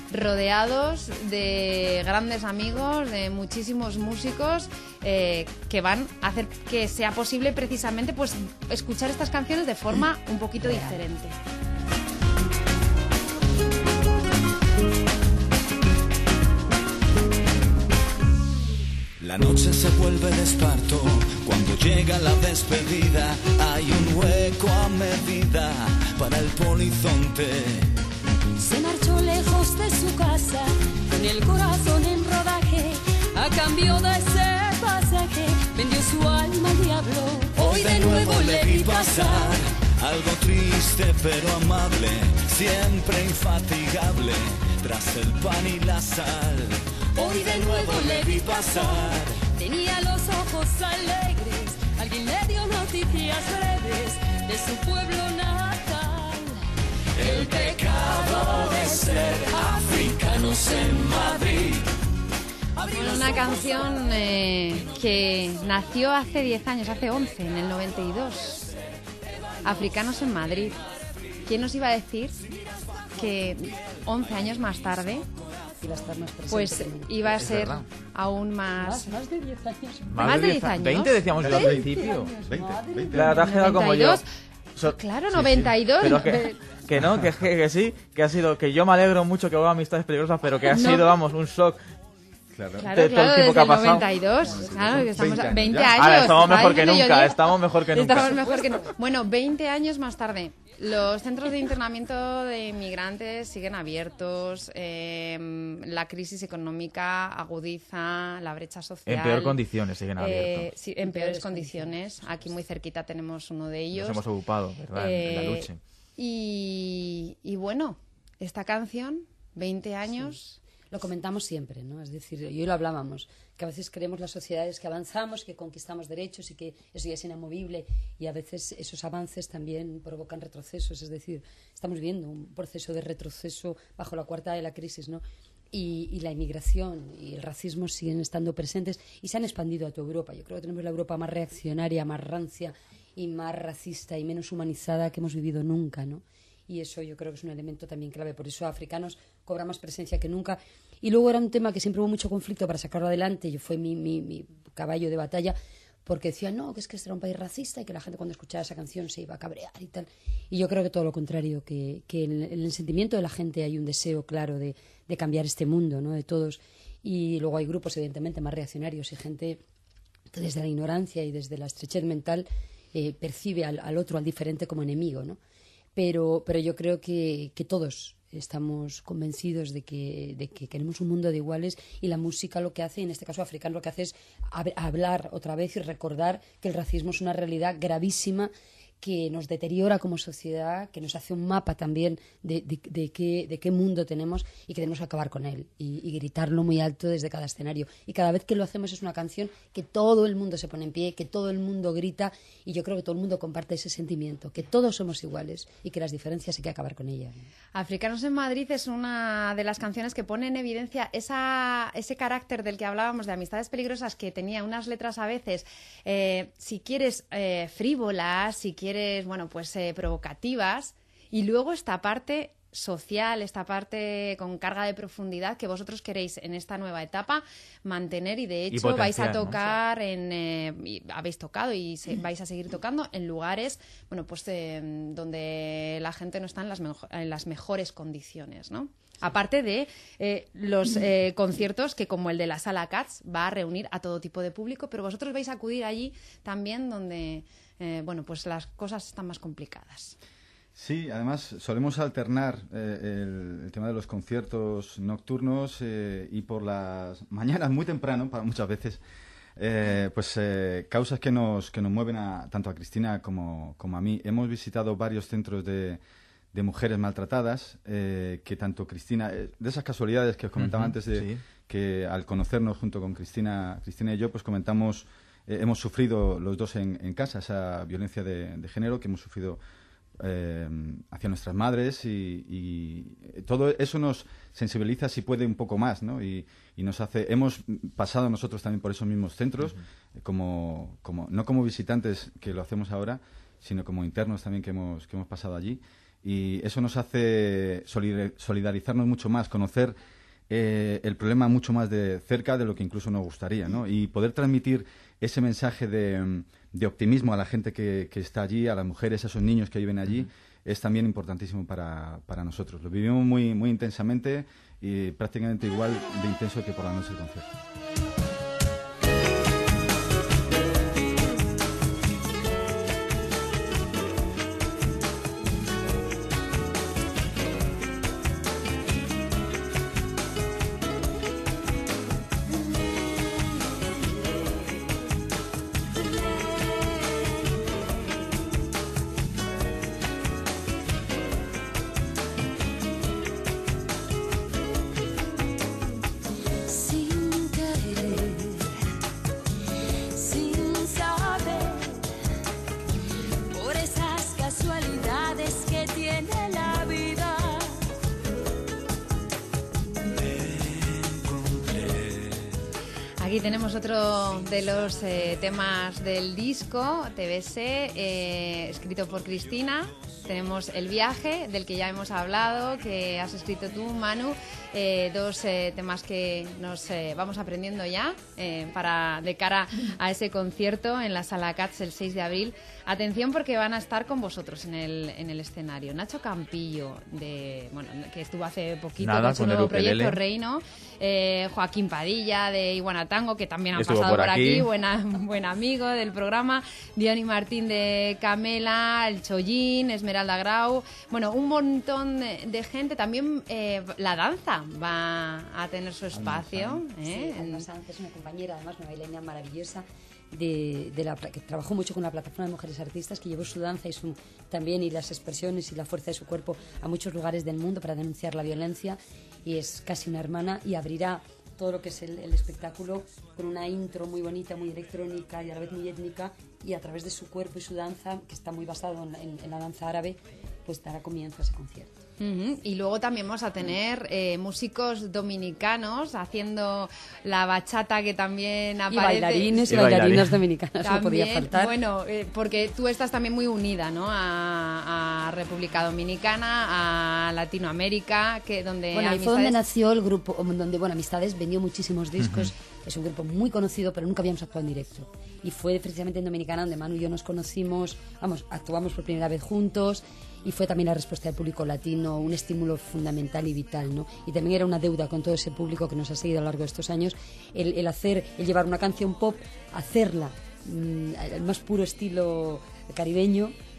rodeados de grandes amigos, de muchísimos músicos eh, que van a hacer que sea posible precisamente pues escuchar estas canciones de forma un poquito diferente. La noche se vuelve de esparto cuando llega la despedida. Hay un hueco a medida para el polizonte. Se marchó lejos de su casa, con el corazón en rodaje. A cambio de ese pasaje, vendió su alma al diablo. Hoy de nuevo le vi pasar, algo triste pero amable, siempre infatigable, tras el pan y la sal. Hoy de nuevo le vi pasar, tenía los ojos alegres, alguien le dio noticias breves de su pueblo natal. El pecado de ser africanos en Madrid. Bueno, una canción eh, que nació hace diez años, hace once, en el noventa y dos. Africanos en Madrid. ¿Quién nos iba a decir que once años más tarde iba a estar más presente, pues iba a ser verdad. aún más... Más, más de diez años. Más, más de diez años. veinte decíamos al principio. veinte, veinte. Claro, te has quedado como yo. So, claro, noventa y dos. Sí, sí. Pero que, que no, que, que, que sí, que ha sido, que yo me alegro mucho que hubo Amistades Peligrosas, pero que ha no. sido, vamos, un shock. Claro, claro, de, claro desde el noventa y dos, claro, que estamos veinte a veinte años. años. Ahora, estamos mejor que nunca, estamos mejor que nunca. Estamos mejor que nunca. Bueno, veinte años más tarde, los centros de internamiento de inmigrantes siguen abiertos, eh, la crisis económica agudiza la brecha social. En peor condiciones siguen abiertos. Eh, sí, en peores condiciones. Aquí muy cerquita tenemos uno de ellos. Nos hemos ocupado, ¿verdad? Eh, en la lucha. Y, y bueno, esta canción, veinte años... Sí. Lo comentamos siempre, ¿no? Es decir, y hoy lo hablábamos, que a veces creemos las sociedades que avanzamos, que conquistamos derechos y que eso ya es inamovible, y a veces esos avances también provocan retrocesos, es decir, estamos viendo un proceso de retroceso bajo la coartada de la crisis, ¿no? Y, y la inmigración y el racismo siguen estando presentes y se han expandido a toda Europa. Yo creo que tenemos la Europa más reaccionaria, más rancia y más racista y menos humanizada que hemos vivido nunca, ¿no? Y eso yo creo que es un elemento también clave. Por eso Africanos cobra más presencia que nunca. Y luego era un tema que siempre hubo mucho conflicto para sacarlo adelante. Yo fue mi, mi, mi caballo de batalla, porque decían, no, que es que este era un país racista y que la gente cuando escuchaba esa canción se iba a cabrear y tal. Y yo creo que todo lo contrario, que, que en, en el sentimiento de la gente hay un deseo claro de, de cambiar este mundo, ¿no? De todos. Y luego hay grupos, evidentemente, más reaccionarios y gente que desde la ignorancia y desde la estrechez mental eh, percibe al, al otro, al diferente, como enemigo, ¿no? Pero, pero yo creo que, que todos estamos convencidos de que, de que queremos un mundo de iguales, y la música lo que hace, en este caso africano, lo que hace es hab- hablar otra vez y recordar que el racismo es una realidad gravísima, que nos deteriora como sociedad, que nos hace un mapa también de, de, de, qué, de qué mundo tenemos, y que tenemos que acabar con él y, y gritarlo muy alto desde cada escenario. Y cada vez que lo hacemos es una canción que todo el mundo se pone en pie, que todo el mundo grita, y yo creo que todo el mundo comparte ese sentimiento, que todos somos iguales y que las diferencias hay que acabar con ellas. Africanos en Madrid es una de las canciones que pone en evidencia esa, ese carácter del que hablábamos de Amistades Peligrosas, que tenía unas letras a veces, eh, si quieres, eh, frívolas, si quieres quieres, bueno, pues eh, provocativas, y luego esta parte social, esta parte con carga de profundidad que vosotros queréis en esta nueva etapa mantener, y de hecho vais a tocar, ¿no? en eh, y habéis tocado y se, vais a seguir tocando en lugares, bueno, pues eh, donde la gente no está en las, mejo- en las mejores condiciones, ¿no? Sí. Aparte de eh, los eh, conciertos que, como el de la Sala Cats, va a reunir a todo tipo de público, pero vosotros vais a acudir allí también donde Eh, bueno, pues las cosas están más complicadas. Sí, además solemos alternar eh, el, el tema de los conciertos nocturnos eh, y por las mañanas muy temprano, para muchas veces, eh, pues eh, causas que nos que nos mueven a, tanto a Cristina como, como a mí. Hemos visitado varios centros de, de mujeres maltratadas, eh, que tanto Cristina, eh, de esas casualidades que os comentaba uh-huh, antes, de sí. que al conocernos junto con Cristina, Cristina y yo, pues comentamos. Eh, hemos sufrido los dos en, en casa esa violencia de, de género que hemos sufrido eh, hacia nuestras madres, y, y todo eso nos sensibiliza, si puede, un poco más, ¿no? Y, y nos hace, hemos pasado nosotros también por esos mismos centros, uh-huh. como, como no como visitantes, que lo hacemos ahora, sino como internos también que hemos, que hemos pasado allí, y eso nos hace solidarizarnos mucho más, conocer Eh, el problema mucho más de cerca de lo que incluso nos gustaría, ¿no? Y poder transmitir ese mensaje de, de optimismo a la gente que, que está allí, a las mujeres, a esos niños que viven allí, uh-huh. es también importantísimo para, para nosotros. Lo vivimos muy, muy intensamente, y prácticamente igual de intenso que por la noche del concierto. Aquí tenemos otro de los eh, temas del disco, T B C, eh, escrito por Cristina. Tenemos El viaje, del que ya hemos hablado, que has escrito tú, Manu. Eh, dos eh, temas que nos eh, vamos aprendiendo ya eh, para de cara a ese concierto en la Sala Cats el seis de abril. Atención, porque van a estar con vosotros en el, en el escenario. Nacho Campillo, de bueno, que estuvo hace poquito Nada, con su con nuevo ukelele. proyecto Reino. Eh, Joaquín Padilla, de Iguanatango, que también han Estuvo pasado por por aquí, aquí. buena, buen amigo del programa. Diony Martín, de Camela, el Chollín, Esmeralda Grau. Bueno, un montón de, de gente. También eh, la danza va a tener su espacio. ¿eh? Sí, Alma Sanz es una compañera, además una bailarina maravillosa, de, de la, que trabajó mucho con la plataforma de mujeres artistas, que llevó su danza y su, también y las expresiones y la fuerza de su cuerpo a muchos lugares del mundo para denunciar la violencia, y es casi una hermana, y abrirá todo lo que es el, el espectáculo con una intro muy bonita, muy electrónica y a la vez muy étnica, y a través de su cuerpo y su danza, que está muy basado en, en, en la danza árabe, pues dará comienzo a ese concierto. Uh-huh. Y luego también vamos a tener eh, músicos dominicanos haciendo la bachata, que también aparece. Y bailarines y, y bailarinas bailarines. dominicanas, también, no podía faltar. Bueno, eh, porque tú estás también muy unida, ¿no? A, a República Dominicana, a Latinoamérica, que donde bueno, ahí Amistades... fue donde nació el grupo, donde bueno, Amistades vendió muchísimos discos. Uh-huh. Es un grupo muy conocido, pero nunca habíamos actuado en directo. Y fue precisamente en Dominicana donde Manu y yo nos conocimos, vamos, actuamos por primera vez juntos. Y fue también la respuesta del público latino, un estímulo fundamental y vital, ¿no? Y también era una deuda con todo ese público que nos ha seguido a lo largo de estos años, el, el hacer, el llevar una canción pop, hacerla mmm, al más puro estilo caribeño,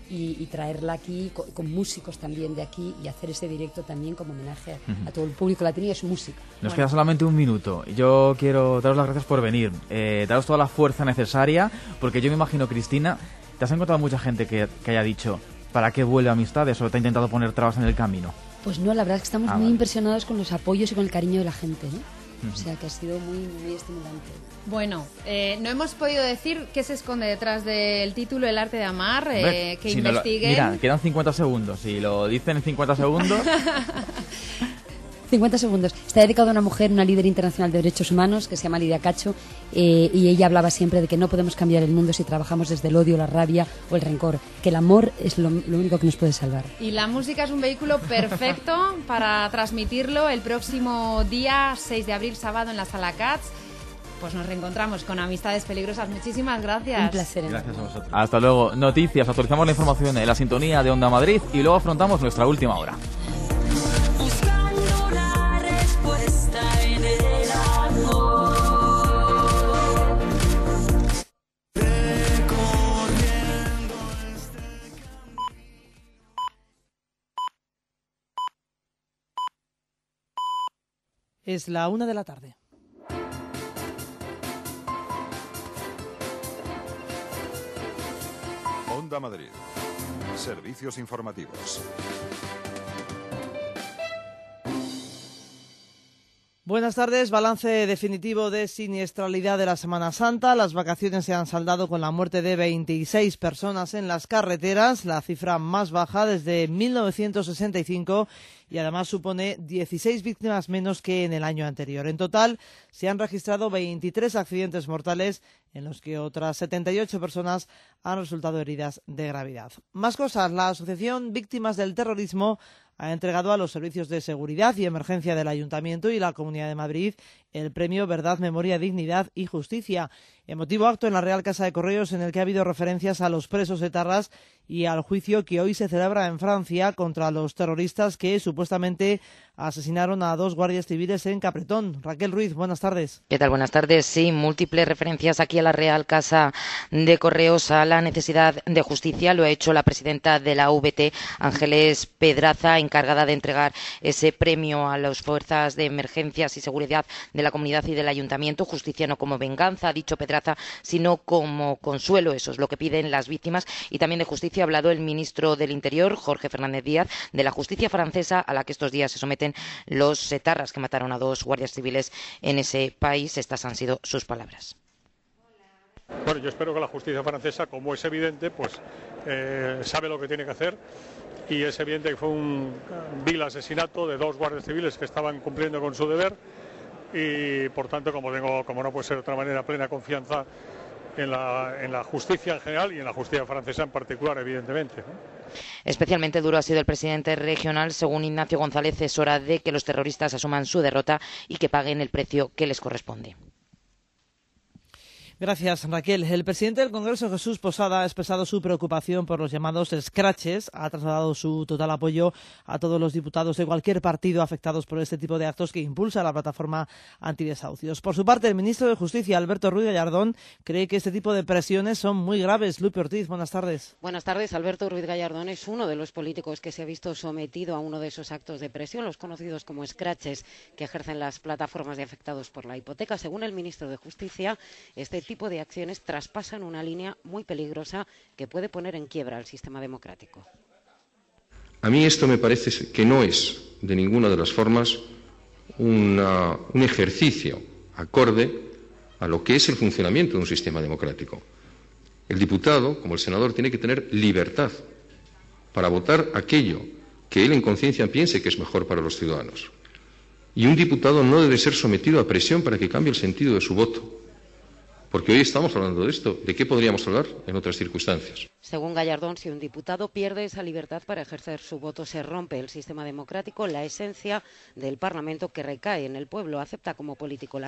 y, y traerla aquí con, con músicos también de aquí y hacer ese directo también como homenaje a, uh-huh. a todo el público latino y a su música. Nos bueno. queda solamente un minuto. Yo quiero daros las gracias por venir, eh, daros toda la fuerza necesaria, porque yo me imagino, Cristina, te has encontrado mucha gente que, que haya dicho ¿para qué vuelve Amistades? O te ha intentado poner trabas en el camino. Pues no, la verdad es que estamos ah, muy vale. impresionados con los apoyos y con el cariño de la gente, ¿no? O sea, que ha sido muy, muy estimulante. Bueno, eh, no hemos podido decir qué se esconde detrás del título El arte de amar, eh, que si investiguen. No lo, mira, quedan cincuenta segundos. Si lo dicen en cincuenta segundos... cincuenta segundos. Está dedicado a una mujer, una líder internacional de derechos humanos, que se llama Lidia Cacho, eh, y ella hablaba siempre de que no podemos cambiar el mundo si trabajamos desde el odio, la rabia o el rencor, que el amor es lo, lo único que nos puede salvar. Y la música es un vehículo perfecto para transmitirlo el próximo día seis de abril, sábado, en la Sala Cats. Pues nos reencontramos con Amistades Peligrosas. Muchísimas gracias. Un placer. Gracias a vosotros. Hasta luego. Noticias, actualizamos la información en la sintonía de Onda Madrid y luego afrontamos nuestra última hora. Es la una de la tarde. Onda Madrid. Servicios informativos. Buenas tardes. Balance definitivo de siniestralidad de la Semana Santa. Las vacaciones se han saldado con la muerte de veintiséis personas en las carreteras, la cifra más baja desde mil novecientos sesenta y cinco, y además supone dieciséis víctimas menos que en el año anterior. En total se han registrado veintitrés accidentes mortales, en los que otras setenta y ocho personas han resultado heridas de gravedad. Más cosas. La Asociación Víctimas del Terrorismo ha entregado a los servicios de seguridad y emergencia del Ayuntamiento y la Comunidad de Madrid el premio Verdad, Memoria, Dignidad y Justicia. Emotivo acto en la Real Casa de Correos, en el que ha habido referencias a los presos etarras y al juicio que hoy se celebra en Francia contra los terroristas que supuestamente asesinaron a dos guardias civiles en Capretón. Raquel Ruiz, buenas tardes. ¿Qué tal? Buenas tardes. Sí, múltiples referencias aquí a la Real Casa de Correos a la necesidad de justicia. Lo ha hecho la presidenta de la V T, Ángeles Pedraza, encargada de entregar ese premio a las fuerzas de emergencias y seguridad de la comunidad y del Ayuntamiento. Justicia no como venganza, ha dicho Pedraza, sino como consuelo. Eso es lo que piden las víctimas. Y también de justicia ha hablado el ministro del Interior, Jorge Fernández Díaz, de la justicia francesa a la que estos días se someten los etarras que mataron a dos guardias civiles en ese país. Estas han sido sus palabras. Bueno, yo espero que la justicia francesa, como es evidente, pues eh, sabe lo que tiene que hacer, y es evidente que fue un vil asesinato de dos guardias civiles que estaban cumpliendo con su deber, y por tanto, como tengo, como no puede ser de otra manera, plena confianza en la, en la justicia en general y en la justicia francesa en particular, evidentemente, ¿no? Especialmente duro ha sido el presidente regional. Según Ignacio González, es hora de que los terroristas asuman su derrota y que paguen el precio que les corresponde. Gracias, Raquel. El presidente del Congreso, Jesús Posada, ha expresado su preocupación por los llamados scratches. Ha trasladado su total apoyo a todos los diputados de cualquier partido afectados por este tipo de actos que impulsa la plataforma antidesahucios. Por su parte, el ministro de Justicia, Alberto Ruiz Gallardón, cree que este tipo de presiones son muy graves. Lupe Ortiz, buenas tardes. Buenas tardes. Alberto Ruiz Gallardón es uno de los políticos que se ha visto sometido a uno de esos actos de presión, los conocidos como scratches, que ejercen las plataformas de afectados por la hipoteca. Según el ministro de Justicia, este tipo de acciones traspasan una línea muy peligrosa que puede poner en quiebra al sistema democrático. A mí esto me parece que no es de ninguna de las formas una, un ejercicio acorde a lo que es el funcionamiento de un sistema democrático. El diputado, como el senador, tiene que tener libertad para votar aquello que él en conciencia piense que es mejor para los ciudadanos. Y un diputado no debe ser sometido a presión para que cambie el sentido de su voto. Porque hoy estamos hablando de esto. ¿De qué podríamos hablar en otras circunstancias? Según Gallardón, si un diputado pierde esa libertad para ejercer su voto, se rompe el sistema democrático, la esencia del Parlamento que recae en el pueblo. Acepta como político la